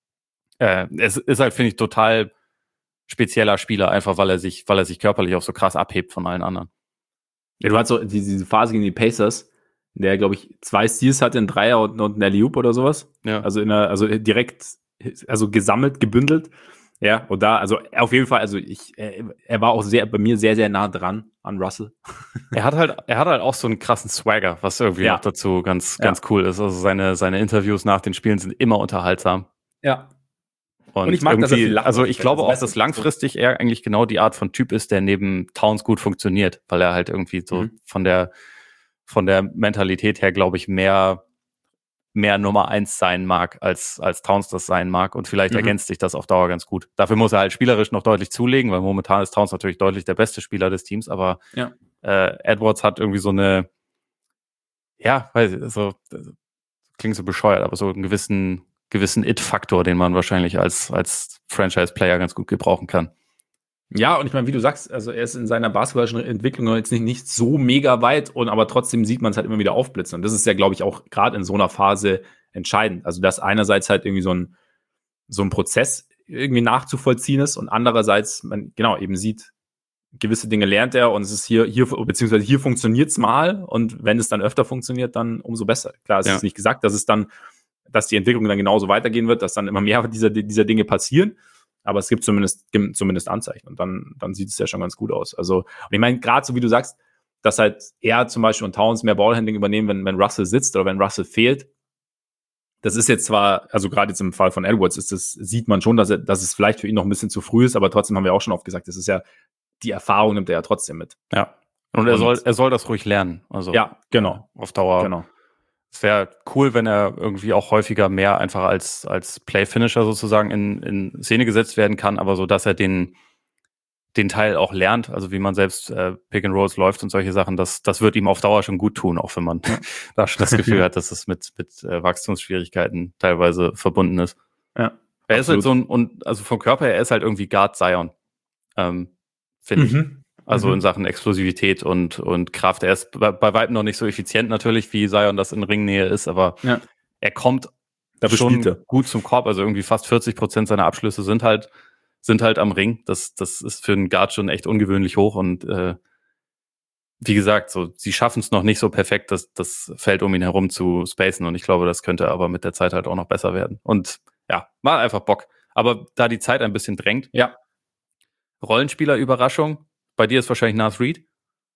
äh, es ist halt, finde ich, total spezieller Spieler, einfach weil er sich, weil er sich körperlich auch so krass abhebt von allen anderen. Ja, du hast so diese Phase gegen die Pacers, der, glaube ich, zwei Steals hatte, ein Dreier und, und ein Alley-Oop oder sowas. Ja. Also in der, also direkt, also gesammelt, gebündelt. Ja, und da, also auf jeden Fall, also ich, er war auch sehr, bei mir sehr, sehr nah dran an Russell. Er hat halt, er hat halt auch so einen krassen Swagger, was irgendwie Ja. noch dazu ganz, Ja. ganz cool ist. Also seine, seine Interviews nach den Spielen sind immer unterhaltsam. Ja. Und, Und ich mag, dass er viel lacht. Also ich glaube Also, auch, weißt du, dass langfristig er eigentlich genau die Art von Typ ist, der neben Towns gut funktioniert, weil er halt irgendwie so Mhm. von der, von der Mentalität her, glaube ich, mehr, mehr Nummer eins sein mag, als, als Towns das sein mag. Und vielleicht Mhm. ergänzt sich das auf Dauer ganz gut. Dafür muss er halt spielerisch noch deutlich zulegen, weil momentan ist Towns natürlich deutlich der beste Spieler des Teams, aber Ja. äh, Edwards hat irgendwie so eine, ja, weiß ich, so, klingt so bescheuert, aber so einen gewissen, gewissen It-Faktor, den man wahrscheinlich als, als Franchise-Player ganz gut gebrauchen kann. Ja, und ich meine, wie du sagst, also er ist in seiner basketballischen Entwicklung jetzt nicht, nicht so mega weit, und aber trotzdem sieht man es halt immer wieder aufblitzen. Und das ist ja, glaube ich, auch gerade in so einer Phase entscheidend. Also, dass einerseits halt irgendwie so ein, so ein Prozess irgendwie nachzuvollziehen ist und andererseits man genau eben sieht, gewisse Dinge lernt er und es ist hier, hier beziehungsweise hier funktioniert es mal, und wenn es dann öfter funktioniert, dann umso besser. Klar, es Ja. ist nicht gesagt, dass es dann, dass die Entwicklung dann genauso weitergehen wird, dass dann immer mehr dieser, dieser Dinge passieren. Aber es gibt zumindest, gibt zumindest Anzeichen, und dann, dann sieht es ja schon ganz gut aus. Also, und ich meine, gerade so wie du sagst, dass halt er zum Beispiel und Towns mehr Ballhandling übernehmen, wenn, wenn Russell sitzt oder wenn Russell fehlt. Das ist jetzt zwar, also gerade jetzt im Fall von Edwards, ist das, sieht man schon, dass, er, dass es vielleicht für ihn noch ein bisschen zu früh ist, aber trotzdem haben wir auch schon oft gesagt, das ist ja, die Erfahrung nimmt er ja trotzdem mit. Ja. Und er Und- soll, er soll das ruhig lernen. Also Ja, genau. auf Dauer. Genau. Es wäre cool, wenn er irgendwie auch häufiger mehr einfach als, als Play-Finisher sozusagen in, in Szene gesetzt werden kann, aber so, dass er den, den Teil auch lernt, also wie man selbst äh, Pick-and-Rolls läuft und solche Sachen, das, das wird ihm auf Dauer schon gut tun, auch wenn man da schon das Gefühl hat, dass es mit, mit äh, Wachstumsschwierigkeiten teilweise verbunden ist. Ja. Er ist halt absolut. so ein, und also vom Körper her, er ist halt irgendwie Guard Zion, ähm, finde ich. Mhm. Also Mhm. in Sachen Explosivität und, und Kraft. Er ist bei, bei weitem noch nicht so effizient natürlich, wie Zion das in Ringnähe ist, aber Ja. er kommt Dafür schon spielt er. gut zum Korb. Also irgendwie fast vierzig Prozent seiner Abschlüsse sind halt, sind halt am Ring. Das, das ist für einen Guard schon echt ungewöhnlich hoch. Und äh, wie gesagt, so sie schaffen es noch nicht so perfekt, das, das Feld um ihn herum zu spacen. Und ich glaube, das könnte aber mit der Zeit halt auch noch besser werden. Und ja, mal einfach Bock. Aber da die Zeit ein bisschen drängt, Ja. Rollenspieler-Überraschung. Bei dir ist wahrscheinlich Nas Reed.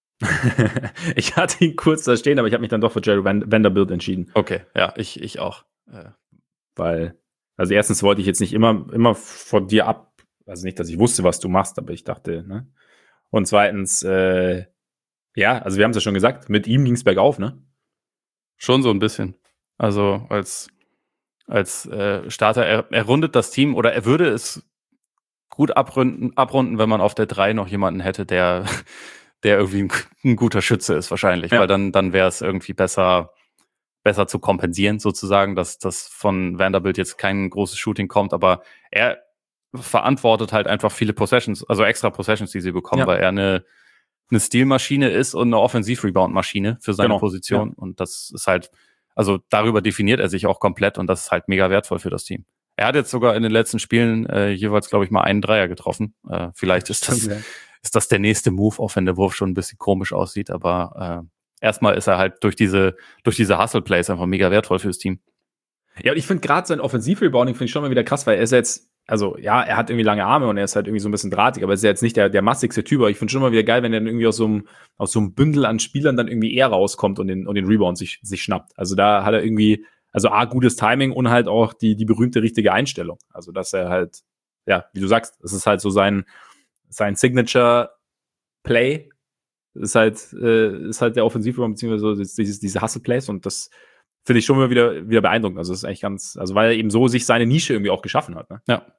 Ich hatte ihn kurz da stehen, aber ich habe mich dann doch für Jerry Van- Vanderbilt entschieden. Okay, ja, ich, ich auch. Äh, Weil, also erstens wollte ich jetzt nicht immer, immer von dir ab, also nicht, dass ich wusste, was du machst, aber ich dachte, ne? Und zweitens, äh, ja, also wir haben es ja schon gesagt, mit ihm ging es bergauf, ne? Schon so ein bisschen. Also als, als äh, Starter, er, er rundet das Team oder er würde es gut abrunden, abrunden, wenn man auf der drei noch jemanden hätte, der, der irgendwie ein, ein guter Schütze ist wahrscheinlich, Ja. weil dann, dann wäre es irgendwie besser, besser zu kompensieren sozusagen, dass das von Vanderbilt jetzt kein großes Shooting kommt, aber er verantwortet halt einfach viele Possessions, also extra Possessions, die sie bekommen, Ja. weil er eine, eine Steal-Maschine ist und eine Offensiv-Rebound-Maschine für seine Genau, Position und das ist halt, also darüber definiert er sich auch komplett und das ist halt mega wertvoll für das Team. Er hat jetzt sogar in den letzten Spielen äh, jeweils, glaube ich, mal einen Dreier getroffen. Äh, vielleicht ist das, Stimmt, ja. ist das der nächste Move, auch wenn der Wurf schon ein bisschen komisch aussieht, aber äh, erstmal ist er halt durch diese, durch diese Hustle-Plays einfach mega wertvoll fürs Team. Ja, und ich finde gerade sein Offensiv-Rebounding finde ich schon mal wieder krass, weil er ist jetzt, also ja, er hat irgendwie lange Arme und er ist halt irgendwie so ein bisschen drahtig, aber er ist ja jetzt nicht der, der massigste Typ, aber ich finde schon mal wieder geil, wenn er dann irgendwie aus so einem, aus so einem Bündel an Spielern dann irgendwie eher rauskommt und den, und den Rebound sich, sich schnappt. Also da hat er irgendwie, also A, gutes Timing und halt auch die, die berühmte richtige Einstellung. Also dass er halt, ja, wie du sagst, es ist halt so sein, sein Signature-Play, ist halt, äh, ist halt der Offensiv-Rebound, beziehungsweise so dieses, diese Hustle-Plays und das finde ich schon mal wieder, wieder beeindruckend. Also, das ist eigentlich ganz, also, weil er eben so sich seine Nische irgendwie auch geschaffen hat. Ne? Ja.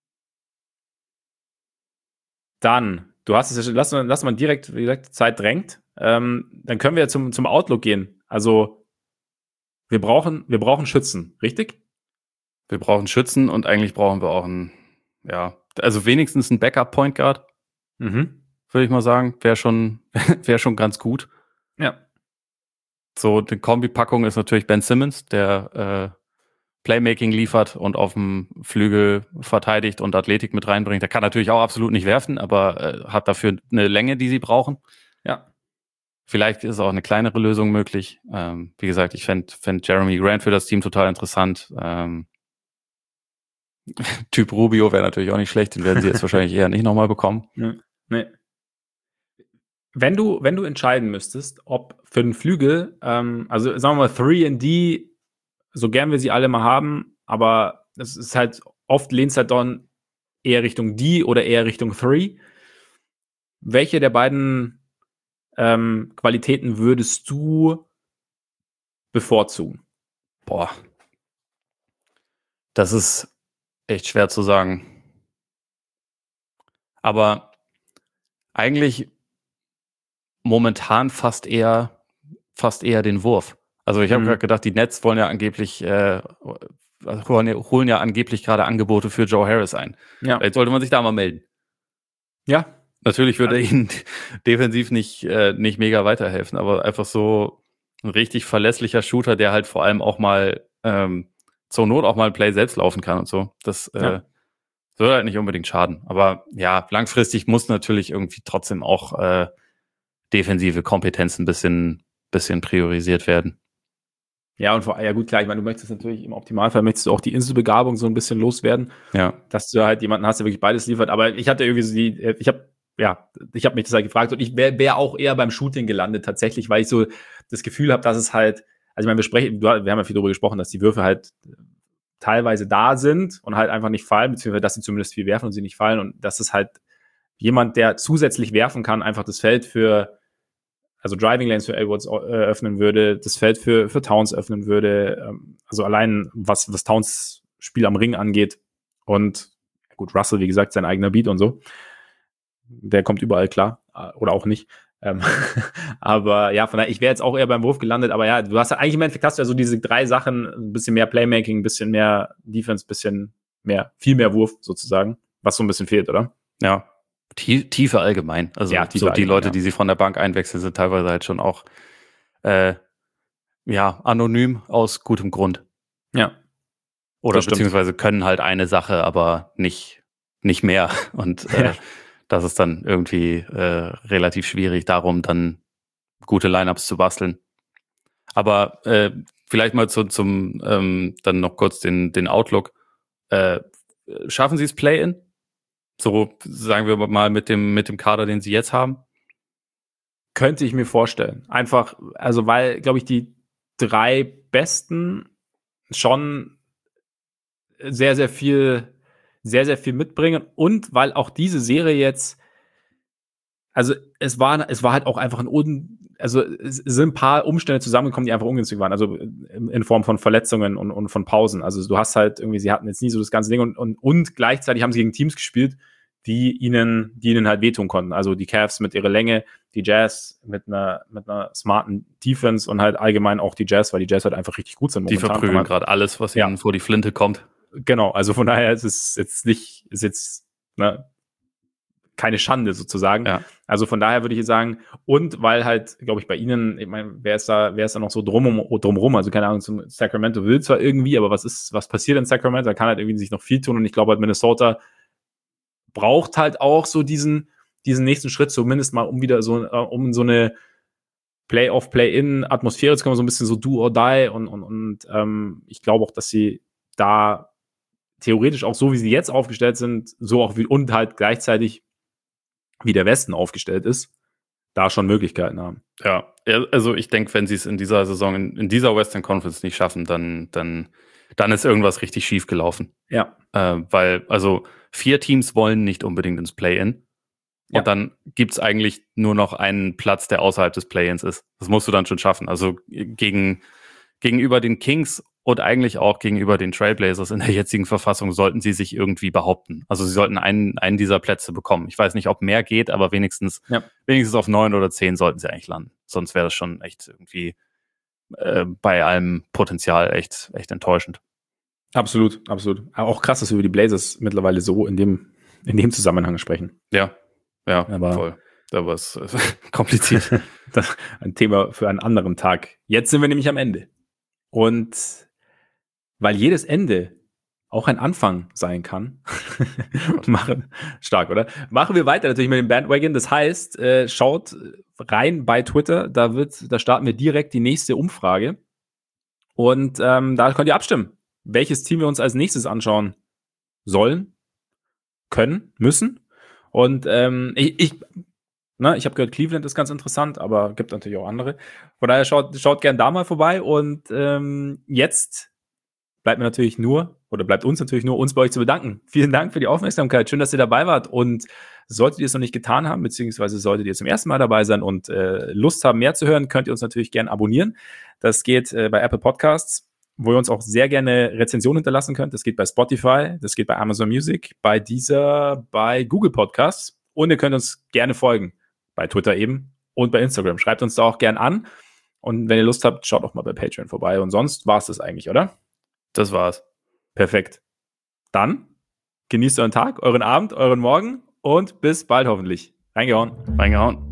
Dann, du hast es ja schon, lass, lass mal direkt, wie gesagt, Zeit drängt. Ähm, dann können wir ja zum, zum Outlook gehen. Also, wir brauchen, wir brauchen Schützen, richtig? Wir brauchen Schützen und eigentlich brauchen wir auch einen, ja, also wenigstens einen Backup-Point Guard, Mhm. würde ich mal sagen. Wäre schon, wäre schon ganz gut. Ja. So, die Kombipackung ist natürlich Ben Simmons, der äh, Playmaking liefert und auf dem Flügel verteidigt und Athletik mit reinbringt. Der kann natürlich auch absolut nicht werfen, aber äh, hat dafür eine Länge, die sie brauchen. Ja. Vielleicht ist auch eine kleinere Lösung möglich. Ähm, wie gesagt, ich fände fänd Jeremy Grant für das Team total interessant. Ähm, Typ Rubio wäre natürlich auch nicht schlecht, den werden sie jetzt wahrscheinlich eher nicht nochmal bekommen. Nee. Nee. Wenn du, wenn du entscheiden müsstest, ob für den Flügel, ähm, also sagen wir mal drei and D, so gern wir sie alle mal haben, aber es ist halt, oft lehnt es halt dann eher Richtung D oder eher Richtung drei. Welche der beiden ähm, Qualitäten würdest du bevorzugen? Boah. Das ist echt schwer zu sagen. Aber eigentlich momentan fast eher, fast eher den Wurf. Also ich habe Mhm. gerade gedacht, die Nets wollen ja angeblich, äh, holen, ja, holen ja angeblich gerade Angebote für Joe Harris ein. Ja. Vielleicht sollte man sich da mal melden. Ja. Natürlich würde er ihnen defensiv nicht, äh, nicht mega weiterhelfen, aber einfach so ein richtig verlässlicher Shooter, der halt vor allem auch mal ähm, zur Not auch mal ein Play selbst laufen kann und so. Das äh, Ja. soll halt nicht unbedingt schaden. Aber ja, langfristig muss natürlich irgendwie trotzdem auch äh, defensive Kompetenz ein bisschen, bisschen priorisiert werden. Ja, und vor, ja gut, klar, ich meine, du möchtest natürlich im Optimalfall möchtest du auch die Inselbegabung so ein bisschen loswerden. Ja. Dass du halt jemanden hast, der wirklich beides liefert. Aber ich hatte irgendwie so die, ich habe, ja, ich habe mich das halt gefragt und ich wäre wär auch eher beim Shooting gelandet tatsächlich, weil ich so das Gefühl habe, dass es halt, also ich meine, wir sprechen, wir haben ja viel darüber gesprochen, dass die Würfe halt teilweise da sind und halt einfach nicht fallen, beziehungsweise dass sie zumindest viel werfen und sie nicht fallen und dass es halt jemand, der zusätzlich werfen kann, einfach das Feld für, also Driving Lanes für Edwards äh, öffnen würde, das Feld für, für Towns öffnen würde, ähm, also allein was, was Towns Spiel am Ring angeht und gut, Russell, wie gesagt, sein eigener Beat und so, der kommt überall klar, oder auch nicht. Ähm, aber ja, von daher, ich wäre jetzt auch eher beim Wurf gelandet, aber ja, du hast ja eigentlich im Endeffekt hast du ja so diese drei Sachen, ein bisschen mehr Playmaking, ein bisschen mehr Defense, ein bisschen mehr, viel mehr Wurf sozusagen, was so ein bisschen fehlt, oder? Ja, Tiefe allgemein. Also ja, so die Leute, ja. die sie von der Bank einwechseln, sind teilweise halt schon auch äh, ja, anonym aus gutem Grund. Ja. Oder beziehungsweise können halt eine Sache, aber nicht, nicht mehr. Und äh, ja. das ist dann irgendwie äh, relativ schwierig, darum dann gute Lineups zu basteln. Aber äh, vielleicht mal zu, zum ähm, dann noch kurz den, den Outlook. Äh, schaffen Sie es Play-In? So sagen wir mal mit dem, mit dem Kader, den Sie jetzt haben? Könnte ich mir vorstellen. Einfach, also weil, glaube ich, die drei Besten schon sehr, sehr viel, sehr, sehr viel mitbringen und weil auch diese Serie jetzt, also es war, es war halt auch einfach ein un, also es sind ein paar Umstände zusammengekommen, die einfach ungünstig waren, also in Form von Verletzungen und, und von Pausen. Also du hast halt irgendwie, sie hatten jetzt nie so das ganze Ding und, und, und gleichzeitig haben sie gegen Teams gespielt, die ihnen, die ihnen halt wehtun konnten. Also die Cavs mit ihrer Länge, die Jazz mit einer, mit einer smarten Defense und halt allgemein auch die Jazz, weil die Jazz halt einfach richtig gut sind momentan. Die verprügeln gerade alles, was ihnen ja. vor die Flinte kommt. Genau, also von daher ist es jetzt nicht, ist jetzt, ne, keine Schande sozusagen. Ja. Also von daher würde ich jetzt sagen, und weil halt, glaube ich, bei Ihnen, ich meine, wer ist da, wer ist da noch so drum, drumrum? Also keine Ahnung, zum Sacramento will zwar irgendwie, aber was ist, was passiert in Sacramento? Da kann halt irgendwie sich noch viel tun und ich glaube halt Minnesota braucht halt auch so diesen, diesen nächsten Schritt, zumindest mal, um wieder so, um in so eine Play-off, Play-in-Atmosphäre zu kommen, so ein bisschen so do or die und, und, und ähm, ich glaube auch, dass sie da theoretisch auch so, wie sie jetzt aufgestellt sind, so auch wie und halt gleichzeitig wie der Westen aufgestellt ist, da schon Möglichkeiten haben. Ja, also ich denke, wenn sie es in dieser Saison, in, in dieser Western Conference nicht schaffen, dann, dann, dann ist irgendwas richtig schief gelaufen. Ja. Äh, weil, also vier Teams wollen nicht unbedingt ins Play-In. Und ja. dann gibt's eigentlich nur noch einen Platz, der außerhalb des Play-Ins ist. Das musst du dann schon schaffen. Also gegen, gegenüber den Kings und eigentlich auch gegenüber den Trailblazers in der jetzigen Verfassung sollten sie sich irgendwie behaupten. Also sie sollten einen, einen dieser Plätze bekommen. Ich weiß nicht, ob mehr geht, aber wenigstens, ja. wenigstens auf neun oder zehn sollten sie eigentlich landen. Sonst wäre das schon echt irgendwie äh, bei allem Potenzial echt, echt enttäuschend. Absolut, absolut. Aber auch krass, dass wir über die Blazers mittlerweile so in dem, in dem Zusammenhang sprechen. Ja, ja, aber voll. Aber es ist kompliziert. Das ist ein Thema für einen anderen Tag. Jetzt sind wir nämlich am Ende. Und weil jedes Ende auch ein Anfang sein kann. Machen, stark, oder? Machen wir weiter natürlich mit dem Bandwagon. Das heißt, äh, schaut rein bei Twitter. Da wird, da starten wir direkt die nächste Umfrage. Und ähm, da könnt ihr abstimmen, welches Team wir uns als nächstes anschauen sollen, können, müssen. Und ähm, ich, ich, ne, ich habe gehört, Cleveland ist ganz interessant, aber gibt natürlich auch andere. Von daher schaut, schaut gern da mal vorbei. Und ähm, jetzt bleibt mir natürlich nur, oder bleibt uns natürlich nur, uns bei euch zu bedanken. Vielen Dank für die Aufmerksamkeit. Schön, dass ihr dabei wart. Und solltet ihr es noch nicht getan haben, beziehungsweise solltet ihr zum ersten Mal dabei sein und äh, Lust haben, mehr zu hören, könnt ihr uns natürlich gerne abonnieren. Das geht äh, bei Apple Podcasts, wo ihr uns auch sehr gerne Rezensionen hinterlassen könnt. Das geht bei Spotify, das geht bei Amazon Music, bei Deezer, bei Google Podcasts. Und ihr könnt uns gerne folgen. Bei Twitter eben und bei Instagram. Schreibt uns da auch gern an. Und wenn ihr Lust habt, schaut auch mal bei Patreon vorbei. Und sonst war es das eigentlich, oder? Das war's. Perfekt. Dann genießt euren Tag, euren Abend, euren Morgen und bis bald hoffentlich. Reingehauen. Reingehauen.